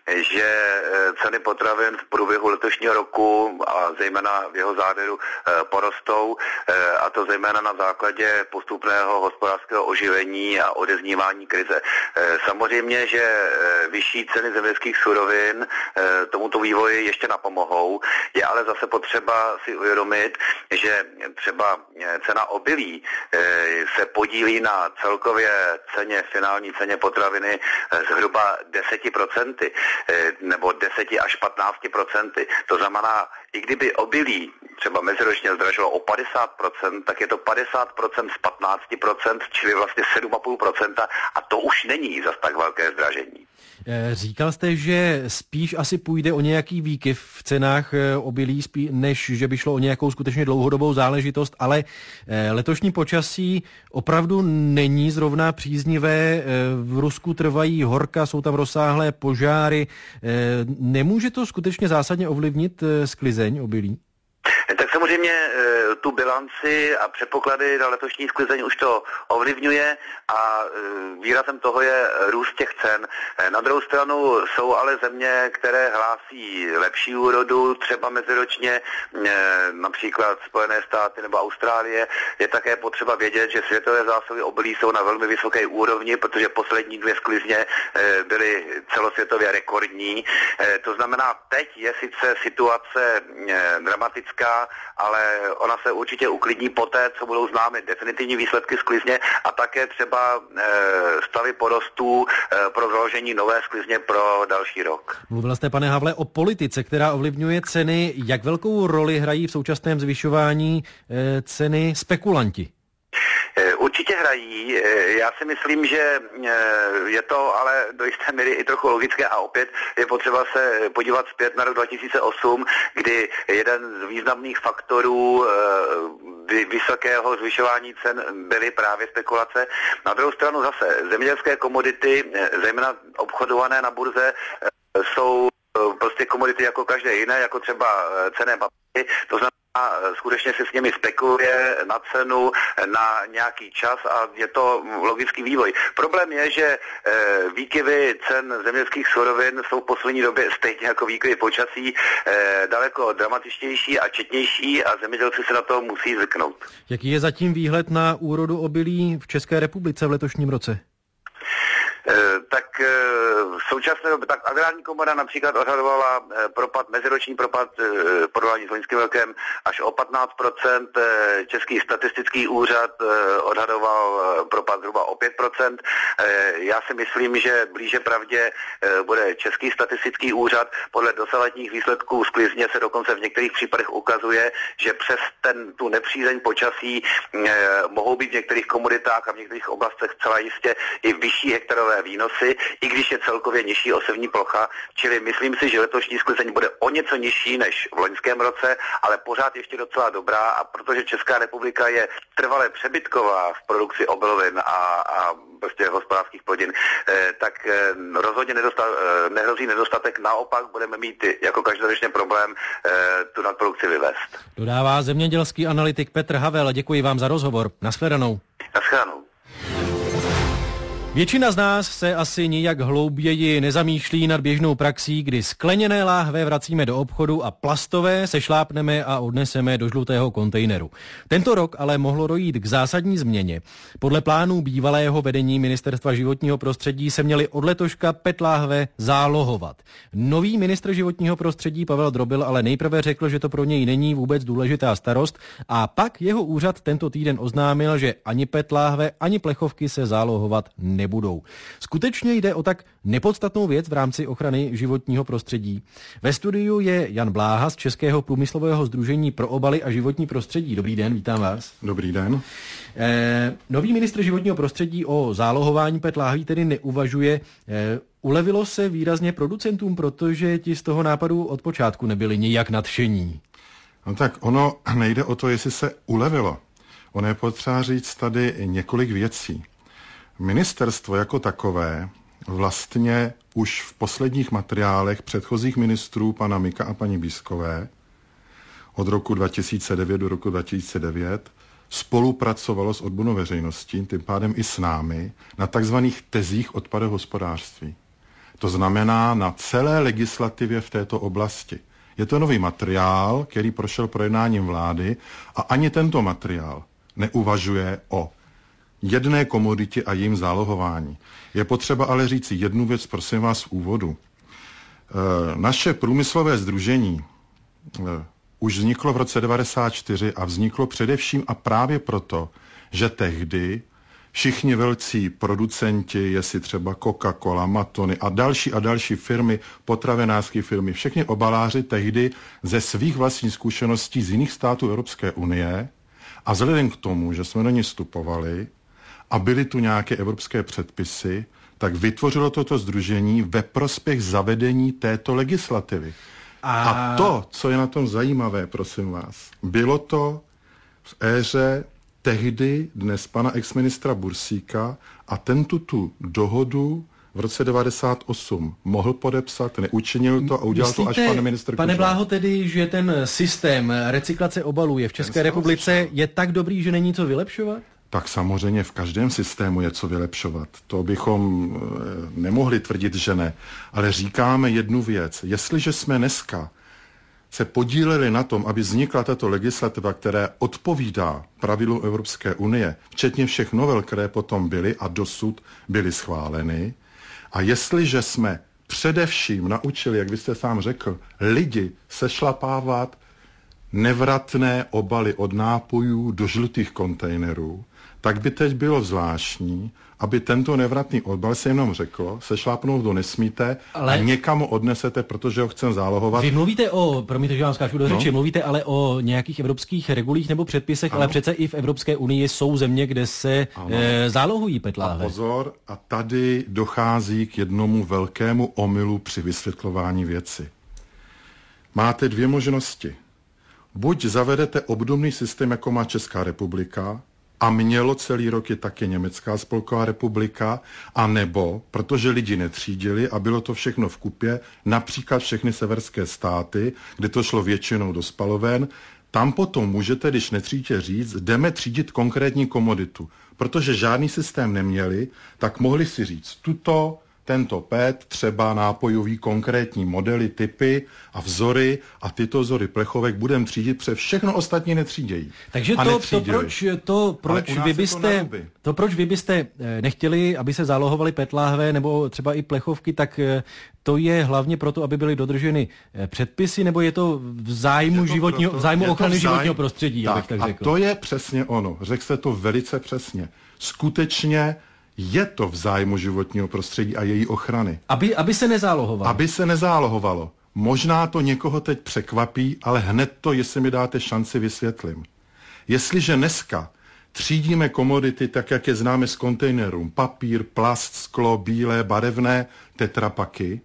že ceny potravin v průběhu letošního roku a zejména v jeho závěru porostou, a to zejména na základě postupného hospodářského oživení a odeznívání krize. Samozřejmě, že vyšší ceny zemědělských surovin tomuto vývoji ještě napomohou, je ale zase potřeba si uvědomit, že třeba cena obilí se podílí na celkově ceně, finální ceně potraviny zhruba deset procent. Nebo deset až patnáct procent. To znamená, i kdyby obilí třeba meziročně zdražilo o padesát procent, tak je to padesát procent z patnáct procent, čili vlastně sedm celá pět procenta a to už není zas tak velké zdražení. Říkal jste, že spíš asi půjde o nějaký výkyv v cenách obilí, než že by šlo o nějakou skutečně dlouhodobou záležitost, ale letošní počasí opravdu není zrovna příznivé. V Rusku trvají horka, jsou tam rozsáhlé požáry. Nemůže to skutečně zásadně ovlivnit sklizeň obilí? Tak samozřejmě tu bilanci a předpoklady na letošní sklizeň už to ovlivňuje a výrazem toho je růst těch cen. Na druhou stranu jsou ale země, které hlásí lepší úrodu, třeba meziročně, například Spojené státy nebo Austrálie. Je také potřeba vědět, že světové zásoby obilí jsou na velmi vysoké úrovni, protože poslední dvě sklizně byly celosvětově rekordní. To znamená, teď je sice situace dramatická, ale ona se určitě uklidní poté, co budou známy definitivní výsledky sklizně a také třeba stavy porostů pro založení nové sklizně pro další rok. Mluvil jste, pane Havle, o politice, která ovlivňuje ceny. Jak velkou roli hrají v současném zvyšování ceny spekulanti? Určitě hrají. Já si myslím, že je to ale do jisté míry i trochu logické a opět je potřeba se podívat zpět na rok dva tisíce osm, kdy jeden z významných faktorů vysokého zvyšování cen byly právě spekulace. Na druhou stranu zase zemědělské komodity, zejména obchodované na burze, jsou prostě komodity jako každé jiné, jako třeba cenné papíry. To znamená, a skutečně se s nimi spekuluje na cenu, na nějaký čas a je to logický vývoj. Problém je, že výkyvy cen zemědělských surovin jsou v poslední době stejně jako výkyvy počasí daleko dramatičtější a četnější a zemědělci se na to musí zvyknout. Jaký je zatím výhled na úrodu obilí v České republice v letošním roce? Tak v současné době, tak Agrární komora například odhadovala propad, meziroční propad v porovnání s loňským rokem až o patnáct procent, Český statistický úřad odhadoval propad zhruba o pět procent. Já si myslím, že blíže pravdě bude Český statistický úřad. Podle dosavadních výsledků sklizně se dokonce v některých případech ukazuje, že přes ten, tu nepřízeň počasí mohou být v některých komoditách a v některých oblastech celá jistě i vyšší hektarové výnosy, i když je celkově nižší osevní plocha, čili myslím si, že letošní sklizeň bude o něco nižší než v loňském roce, ale pořád ještě docela dobrá a protože Česká republika je trvale přebytková v produkci obilovin a, a prostě hospodářských plodin, eh, tak eh, rozhodně nedostat, eh, nehrozí nedostatek, naopak budeme mít jako každoročně problém eh, tu nadprodukci vyvést. Dodává zemědělský analytik Petr Havel. Děkuji vám za rozhovor. Nashledanou. Nashledanou. Většina z nás se asi nijak hlouběji nezamýšlí nad běžnou praxí, kdy skleněné láhve vracíme do obchodu a plastové sešlápneme a odneseme do žlutého kontejneru. Tento rok ale mohlo dojít k zásadní změně. Podle plánů bývalého vedení Ministerstva životního prostředí se měly od letoška P E T láhve zálohovat. Nový ministr životního prostředí Pavel Drobil ale nejprve řekl, že to pro něj není vůbec důležitá starost a pak jeho úřad tento týden oznámil, že ani P E T láhve, ani plechovky se zálohovat nebudou. Nebudou. Skutečně jde o tak nepodstatnou věc v rámci ochrany životního prostředí. Ve studiu je Jan Bláha z Českého průmyslového sdružení pro obaly a životní prostředí. Dobrý den, vítám vás. Dobrý den. Eh, nový ministr životního prostředí o zálohování P E T láhví tedy neuvažuje. Eh, ulevilo se výrazně producentům, protože ti z toho nápadu od počátku nebyli nijak nadšení. No tak ono nejde o to, jestli se ulevilo. Ono je potřeba říct tady několik věcí. Ministerstvo jako takové vlastně už v posledních materiálech předchozích ministrů pana Mika a paní Bískové od roku dva tisíce devět do roku dva tisíce devět spolupracovalo s odbornou veřejností, tím pádem i s námi, na takzvaných tezích odpadového hospodářství. To znamená na celé legislativě v této oblasti. Je to nový materiál, který prošel projednáním vlády a ani tento materiál neuvažuje o jedné komoditě a jejím zálohování. Je potřeba ale říct jednu věc, prosím vás, v úvodu. E, naše průmyslové sdružení e, už vzniklo v roce devadesát čtyři a vzniklo především a právě proto, že tehdy všichni velcí producenti, jestli třeba Coca-Cola, Matony a další a další firmy, potravinářské firmy, všechny obaláři tehdy ze svých vlastních zkušeností z jiných států Evropské unie a vzhledem k tomu, že jsme do ní vstupovali, a byly tu nějaké evropské předpisy, tak vytvořilo toto sdružení ve prospěch zavedení této legislativy. A... a to, co je na tom zajímavé, prosím vás, bylo to v éře tehdy, dnes pana exministra Bursíka a tento tu dohodu v roce devadesát osm mohl podepsat, neučinil to a udělal Myslíte, to až pan ministr pane Kučma. Bláho, tedy, že ten systém recyklace obalů je v České republice je tak dobrý, že není co vylepšovat? Tak samozřejmě v každém systému je co vylepšovat. To bychom nemohli tvrdit, že ne. Ale říkáme jednu věc. Jestliže jsme dneska se podíleli na tom, aby vznikla tato legislativa, která odpovídá pravidlu Evropské unie, včetně všech novel, které potom byly a dosud byly schváleny, a jestliže jsme především naučili, jak byste sám řekl, lidi sešlapávat nevratné obaly od nápojů do žlutých kontejnerů, tak by teď bylo zvláštní, aby tento nevratný obal se jenom řeklo, sešlápnout ho nesmíte, ale a někam ho odnesete, protože ho chcem zálohovat. Vy mluvíte o, promiňte, že vám skáču do řeči, no? Mluvíte ale o nějakých evropských regulích nebo předpisech, ano. Ale přece i v Evropské unii jsou země, kde se e, zálohují pet láhve. A pozor, a tady dochází k jednomu velkému omylu při vysvětlování věci. Máte dvě možnosti. Buď zavedete obdobný systém, jako má Česká republika, a mělo celý roky taky Německá spolková republika, a nebo, protože lidi netřídili a bylo to všechno v kupě, například všechny severské státy, kde to šlo většinou do spaloven, tam potom můžete, když netřídíte, říct, jdeme třídit konkrétní komoditu. Protože žádný systém neměli, tak mohli si říct, tuto, tento pet, třeba nápojový konkrétní modely, typy a vzory a tyto vzory plechovek budeme třídit, protože všechno ostatní netřídějí. Takže to, to proč, to, proč vy byste, to, to proč vy byste nechtěli, aby se zálohovaly pet láhve nebo třeba i plechovky, tak to je hlavně proto, aby byly dodrženy předpisy, nebo je to v zájmu, je to životního, proto, v zájmu ochrany zájem, životního prostředí, tak, abych tak řekl. A to je přesně ono. Řekl jste to velice přesně. Skutečně je to v zájmu životního prostředí a její ochrany. Aby, aby se nezálohovalo. Aby se nezálohovalo. Možná to někoho teď překvapí, ale hned to, jestli mi dáte šanci, vysvětlím. Jestliže dneska třídíme komodity tak, jak je známe z kontejnerů, papír, plast, sklo, bílé, barevné, tetrapaky,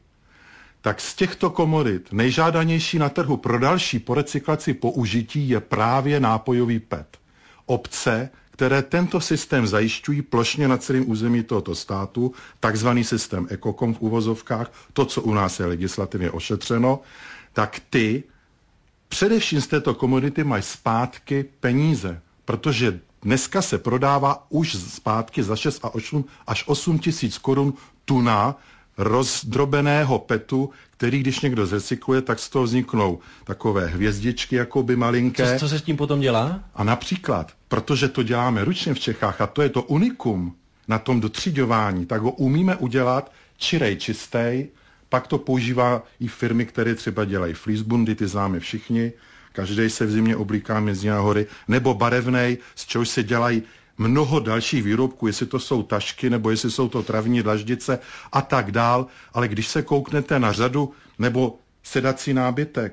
tak z těchto komodit nejžádanější na trhu pro další po recyklaci použití je právě nápojový pet. Obce, které tento systém zajišťují plošně na celém území tohoto státu, takzvaný systém Ekokom v uvozovkách, to, co u nás je legislativně ošetřeno, tak ty především z této komodity mají zpátky peníze, protože dneska se prodává už zpátky za šest až osm tisíc korun tuna rozdrobeného petu, který když někdo zrecykluje, tak z toho vzniknou takové hvězdičky, jakoby malinké. Co, co se s tím potom dělá? A například, protože to děláme ručně v Čechách a to je to unikum na tom dotřiďování, tak ho umíme udělat čirej čistej, pak to používá i firmy, které třeba dělají flísbundy, ty známe všichni, každý se v zimě oblíká mezi nahory, nebo barevnej, z čehož se dělají mnoho dalších výrobků, jestli to jsou tašky, nebo jestli jsou to travní dlaždice a tak dál, ale když se kouknete na řadu nebo sedací nábytek,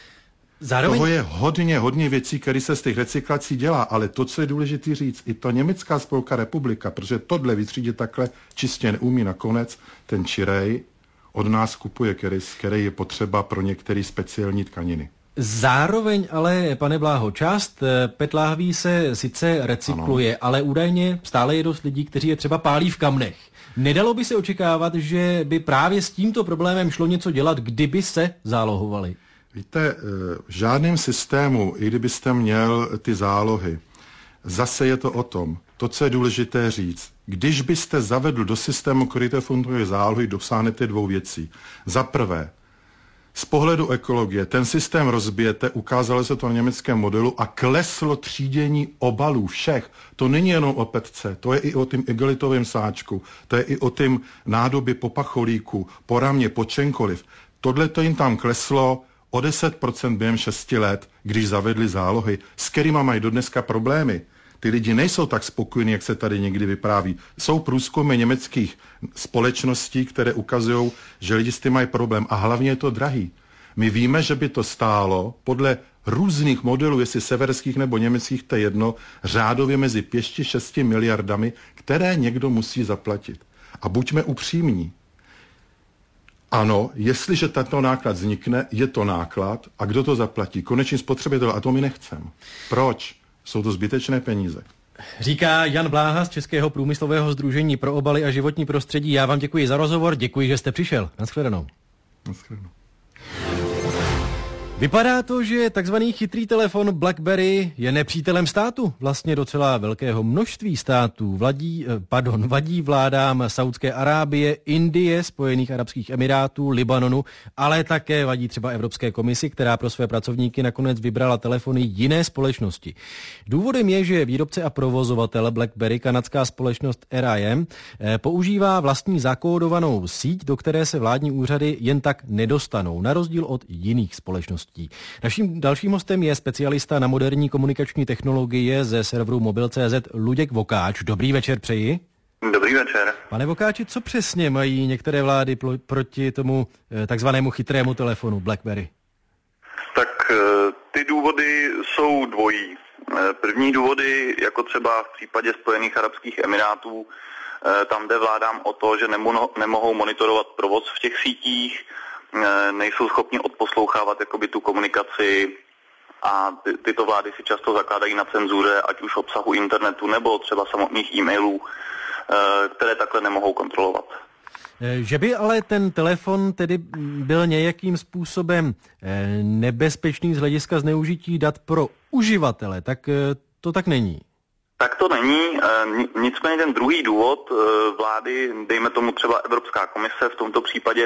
zároveň toho je hodně, hodně věcí, které se z těch recyklací dělá, ale to, co je důležité říct, i to Německá spolková republika, protože tohle vytřídit takhle čistě neumí nakonec, ten čirej od nás kupuje, který, který je potřeba pro některé speciální tkaniny. Zároveň ale, pane Bláho, část pet láhví se sice recykluje, ano. Ale údajně stále je dost lidí, kteří je třeba pálí v kamnech. Nedalo by se očekávat, že by právě s tímto problémem šlo něco dělat, kdyby se zálohovali? Víte, v žádném systému, i kdybyste měl ty zálohy, zase je to o tom, to, co je důležité říct, když byste zavedl do systému, který to funguje zálohy, dosáhnete dvou věcí. Za prvé, z pohledu ekologie, ten systém rozbijete, ukázalo se to na německém modelu a kleslo třídění obalů všech. To není jenom o petce, to je i o tím igelitovém sáčku, to je i o tím nádobě po pacholíku, po ramě, po čemkoliv. Tohle to jim tam kleslo o deset procent během šesti let, když zavedli zálohy, s kterýma mají dodneska problémy. Ty lidi nejsou tak spokojení, jak se tady někdy vypráví. Jsou průzkumy německých společností, které ukazují, že lidi s tím mají problém a hlavně je to drahý. My víme, že by to stálo podle různých modelů, jestli severských nebo německých, to je jedno, řádově mezi pět až šest miliardami, které někdo musí zaplatit. A buďme upřímní. Ano, jestliže tento náklad vznikne, je to náklad a kdo to zaplatí? Konečný spotřebitel a to my nechceme. Proč? Jsou to zbytečné peníze. Říká Jan Bláha z Českého průmyslového sdružení pro obaly a životní prostředí. Já vám děkuji za rozhovor, děkuji, že jste přišel. Naschledanou. Naschledanou. Vypadá to, že takzvaný chytrý telefon BlackBerry je nepřítelem státu, vlastně docela velkého množství států. Vladí, pardon, vadí vládám Saúdské Arábie, Indie, Spojených arabských emirátů, Libanonu, ale také vadí třeba Evropské komisi, která pro své pracovníky nakonec vybrala telefony jiné společnosti. Důvodem je, že výrobce a provozovatel BlackBerry, kanadská společnost R I M, používá vlastní zakódovanou síť, do které se vládní úřady jen tak nedostanou, na rozdíl od jiných společností. Naším dalším hostem je specialista na moderní komunikační technologie ze serveru mobil tečka cé zet Luděk Vokáč. Dobrý večer přeji. Dobrý večer. Pane Vokáči, co přesně mají některé vlády pl- proti tomu eh, takzvanému chytrému telefonu BlackBerry? Tak eh, ty důvody jsou dvojí. Eh, první důvody, jako třeba v případě Spojených arabských emirátů, eh, tam jde vládám o to, že nemo- nemohou monitorovat provoz v těch sítích, nejsou schopni odposlouchávat jakoby tu komunikaci a ty, tyto vlády si často zakládají na cenzuře, ať už obsahu internetu nebo třeba samotných e-mailů, které takhle nemohou kontrolovat. Že by ale ten telefon tedy byl nějakým způsobem nebezpečný z hlediska zneužití dat pro uživatele, tak to tak není. Tak to není, nicméně ten druhý důvod vlády, dejme tomu třeba Evropská komise v tomto případě,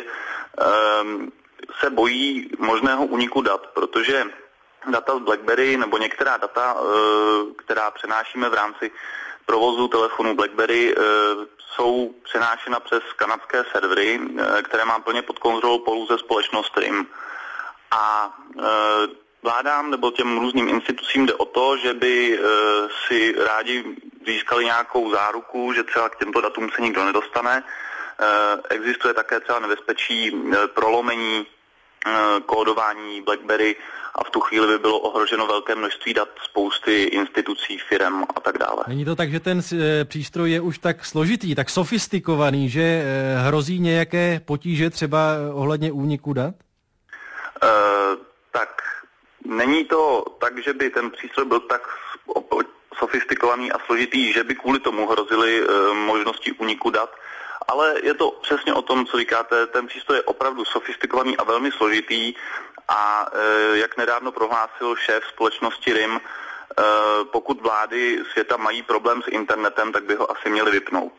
se bojí možného úniku dat, protože data z BlackBerry nebo některá data, která přenášíme v rámci provozu telefonu BlackBerry, jsou přenášena přes kanadské servery, které má plně pod kontrolou pouze společnost R I M. A vládám nebo těm různým institucím jde o to, že by e, si rádi získali nějakou záruku, že třeba k těmto datům se nikdo nedostane. E, existuje také třeba nebezpečí e, prolomení e, kódování BlackBerry a v tu chvíli by bylo ohroženo velké množství dat spousty institucí, firem a tak dále. Není to tak, že ten e, přístroj je už tak složitý, tak sofistikovaný, že e, hrozí nějaké potíže třeba ohledně úniku dat? E, tak není to tak, že by ten přístroj byl tak sofistikovaný a složitý, že by kvůli tomu hrozily e, možnosti úniku dat, ale je to přesně o tom, co říkáte, ten přístroj je opravdu sofistikovaný a velmi složitý a e, jak nedávno prohlásil šéf společnosti R I M, e, pokud vlády světa mají problém s internetem, tak by ho asi měli vypnout.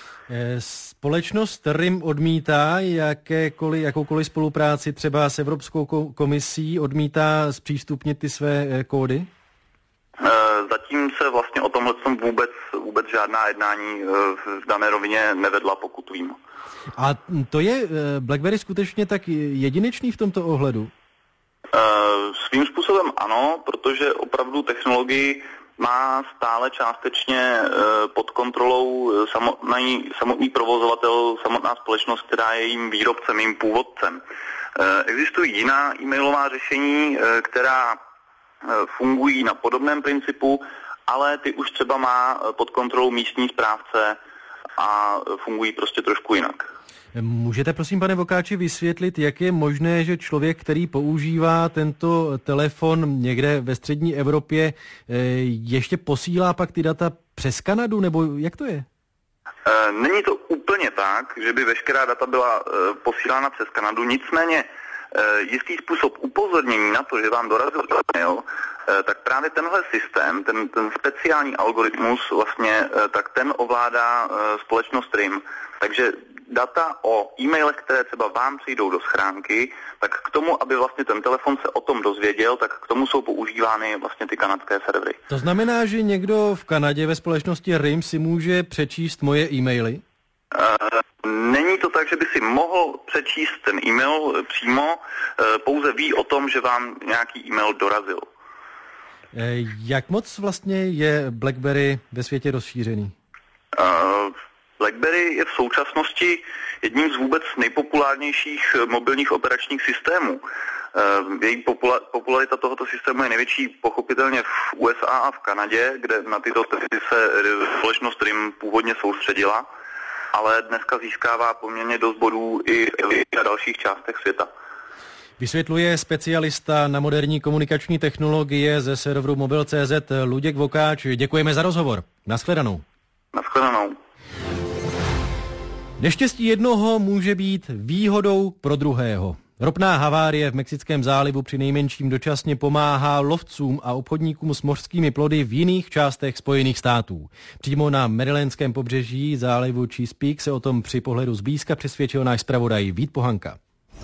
Společnost R I M odmítá jakékoliv, jakoukoliv spolupráci třeba s Evropskou komisí, odmítá zpřístupnit ty své kódy? Zatím se vlastně o tomhle vůbec, vůbec žádná jednání v dané rovině nevedla, pokud vím. A to je BlackBerry skutečně tak jedinečný v tomto ohledu? Svým způsobem ano, protože opravdu technologii má stále částečně pod kontrolou samotný, samotný provozovatel, samotná společnost, která je jejím výrobcem, jejím původcem. Existují jiná e-mailová řešení, která fungují na podobném principu, ale ty už třeba má pod kontrolou místní správce a fungují prostě trošku jinak. Můžete prosím, pane Vokáči, vysvětlit, jak je možné, že člověk, který používá tento telefon někde ve střední Evropě, ještě posílá pak ty data přes Kanadu, nebo jak to je? Není to úplně tak, že by veškerá data byla posílána přes Kanadu, nicméně jistý způsob upozornění na to, že vám dorazil e-mail, tak právě tenhle systém, ten, ten speciální algoritmus vlastně, tak ten ovládá společnost R I M. Takže data o e-mailech, které třeba vám přijdou do schránky, tak k tomu, aby vlastně ten telefon se o tom dozvěděl, tak k tomu jsou používány vlastně ty kanadské servery. To znamená, že někdo v Kanadě ve společnosti R I M si může přečíst moje e-maily? Uh, není to tak, že by si mohl přečíst ten e-mail přímo, uh, pouze ví o tom, že vám nějaký e-mail dorazil. Jak moc vlastně je BlackBerry ve světě rozšířený? Uh, BlackBerry je v současnosti jedním z vůbec nejpopulárnějších mobilních operačních systémů. Její popula- popularita tohoto systému je největší pochopitelně v U S A a v Kanadě, kde na tyto testy se společnost R I M původně soustředila, ale dneska získává poměrně dost bodů i v dalších částech světa. Vysvětluje specialista na moderní komunikační technologie ze serveru mobil tečka cé zet Luděk Vokáč. Děkujeme za rozhovor. Naschledanou. Naschledanou. Neštěstí jednoho může být výhodou pro druhého. Ropná havárie v Mexickém zálivu přinejmenším dočasně pomáhá lovcům a obchodníkům s mořskými plody v jiných částech Spojených států. Přímo na marylandském pobřeží zálivu Chesapeake se o tom při pohledu zblízka přesvědčil náš zpravodaj Vít Pohanka.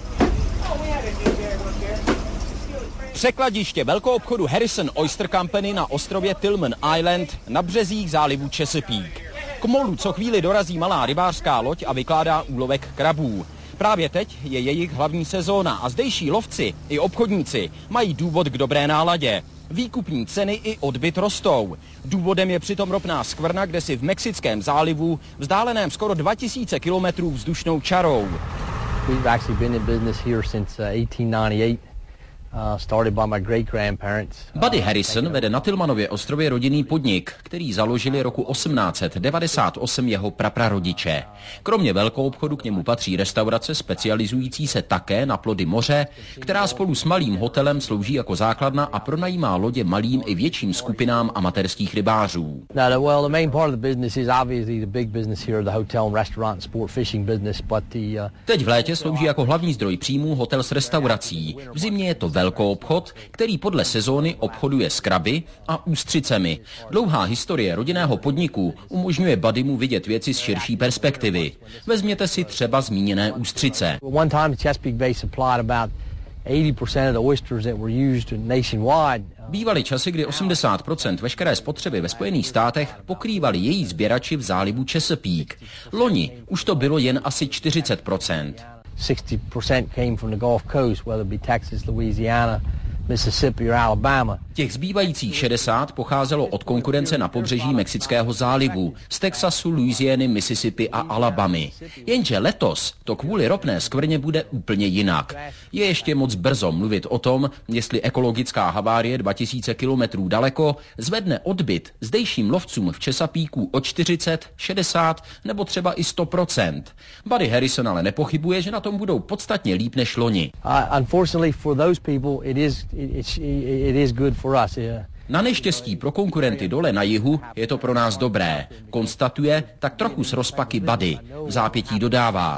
Překladiště velkoobchodu Harrison Oyster Company na ostrově Tillman Island na březích zálivu Chesapeake. K molu co chvíli dorazí malá rybářská loď a vykládá úlovek krabů. Právě teď je jejich hlavní sezóna a zdejší lovci i obchodníci mají důvod k dobré náladě. Výkupní ceny i odbyt rostou. Důvodem je přitom ropná skvrna, kde si v Mexickém zálivu, vzdáleném skoro dva tisíce kilometrů vzdušnou čarou. We've actually been in business here since eighteen ninety-eight. Uh, started by my great grandparents. Buddy Harrison vede na Tillmanově ostrově rodinný podnik, který založili roku osmnáct set devadesát osm jeho praprarodiče. Kromě velkoobchodu k němu patří restaurace specializující se také na plody moře, která spolu s malým hotelem slouží jako základna a pronajímá lodě malým i větším skupinám amatérských rybářů. Well, the main part of the business is obviously the big business here, the hotel and restaurant and sport fishing business, but the uh... Teď v létě slouží jako hlavní zdroj příjmů hotel s restaurací. V zimě je to velkoobchod, který podle sezóny obchoduje s kraby a ústřicemi. Dlouhá historie rodinného podniku umožňuje Buddymu vidět věci z širší perspektivy. Vezměte si třeba zmíněné ústřice. One time Chesapeake Bay supplied about eighty percent of the oysters that were used nationwide. Bývaly časy, kdy osmdesát procent veškeré spotřeby ve Spojených státech pokrývali její sběrači v zálivu Chesapeake. Loni už to bylo jen asi čtyřicet procent. sixty percent came from the Gulf Coast, whether it be Texas, Louisiana, Mississippi or Alabama. Těch zbývajících šedesát pocházelo od konkurence na pobřeží Mexického zálivu, z Texasu, Louisiany, Mississippi a Alabamy. Jenže letos to kvůli ropné skvrně bude úplně jinak. Je ještě moc brzo mluvit o tom, jestli ekologická havárie dva tisíce kilometrů daleko zvedne odbyt zdejším lovcům v Chesapeakeu o čtyřicet, šedesát nebo třeba i sto procent. Buddy Harrison ale nepochybuje, že na tom budou podstatně líp než loni. Uh, unfortunately for those people it is it, it is good for us. Yeah. Na neštěstí pro konkurenty dole na jihu je to pro nás dobré, konstatuje tak trochu s rozpaky Buddy. V zápětí dodává.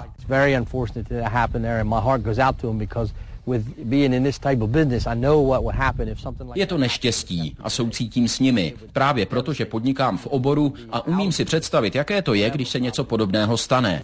Je to neštěstí a soucítím s nimi, právě proto, že podnikám v oboru a umím si představit, jaké to je, když se něco podobného stane.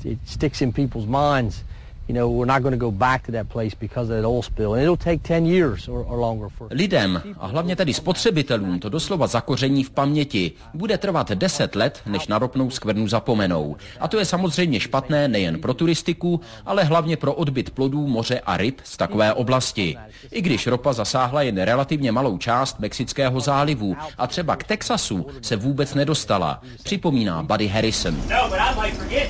You know, we're not going to go back to that place because of that oil spill, and it'll take ten years or, or longer for. Lidem a hlavně tedy spotřebitelům to doslova zakoření v paměti. Bude trvat deset let, než na ropnou skvrnu zapomenou. A to je samozřejmě špatné nejen pro turistiku, ale hlavně pro odbyt plodů, moře a ryb z takové oblasti. I když ropa zasáhla jen relativně malou část Mexického zálivu a třeba k Texasu se vůbec nedostala, připomíná Buddy Harrison. No, but I might forget.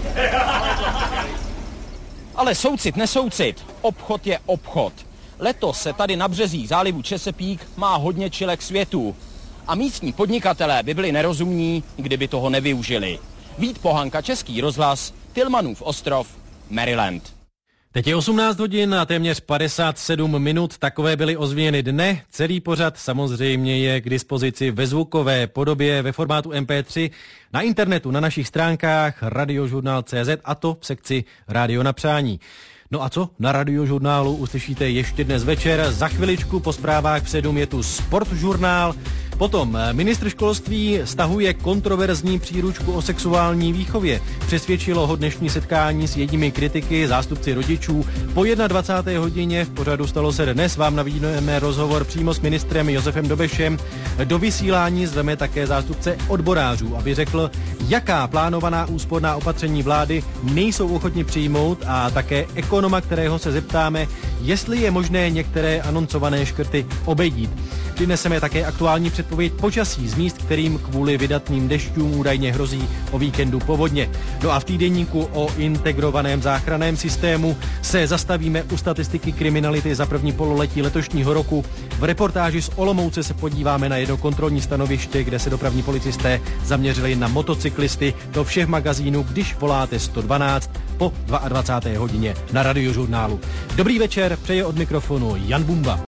Ale soucit, nesoucit, obchod je obchod. Letos se tady na březích zálivu Chesapeake má hodně čilek světu. A místní podnikatelé by byli nerozumní, kdyby toho nevyužili. Vít Pohanka, Český rozhlas, Tillmanův ostrov, Maryland. Teď je osmnáct hodin a téměř padesát sedm minut, takové byly ozvěny dne. Celý pořad samozřejmě je k dispozici ve zvukové podobě ve formátu em pé tři na internetu, na našich stránkách radiožurnál tečka cé zet a to v sekci Rádio na přání. No a co na Radiožurnálu uslyšíte ještě dnes večer? Za chviličku po zprávách v sedm je tu Sportžurnál. Potom ministr školství stahuje kontroverzní příručku o sexuální výchově. Přesvědčilo ho dnešní setkání s jedními kritiky, zástupci rodičů. Po dvacáté jedné hodině v pořadu Stalo se dnes vám nabídneme rozhovor přímo s ministrem Josefem Dobešem. Do vysílání zveme také zástupce odborářů, aby řekl, jaká plánovaná úsporná opatření vlády nejsou ochotni přijmout, a také ekonoma, kterého se zeptáme, jestli je možné některé anoncované škrty obejít. Přineseme také aktuální předpověď předpověď počasí z míst, kterým kvůli vydatným dešťům údajně hrozí o víkendu povodně. No a v týdeníku o integrovaném záchranném systému se zastavíme u statistiky kriminality za první pololetí letošního roku. V reportáži z Olomouce se podíváme na jedno kontrolní stanoviště, kde se dopravní policisté zaměřili na motocyklisty. Do všech magazínů, když voláte sto dvanáct po dvacáté druhé hodině na Radiožurnálu. Dobrý večer, přeje od mikrofonu Jan Bumba.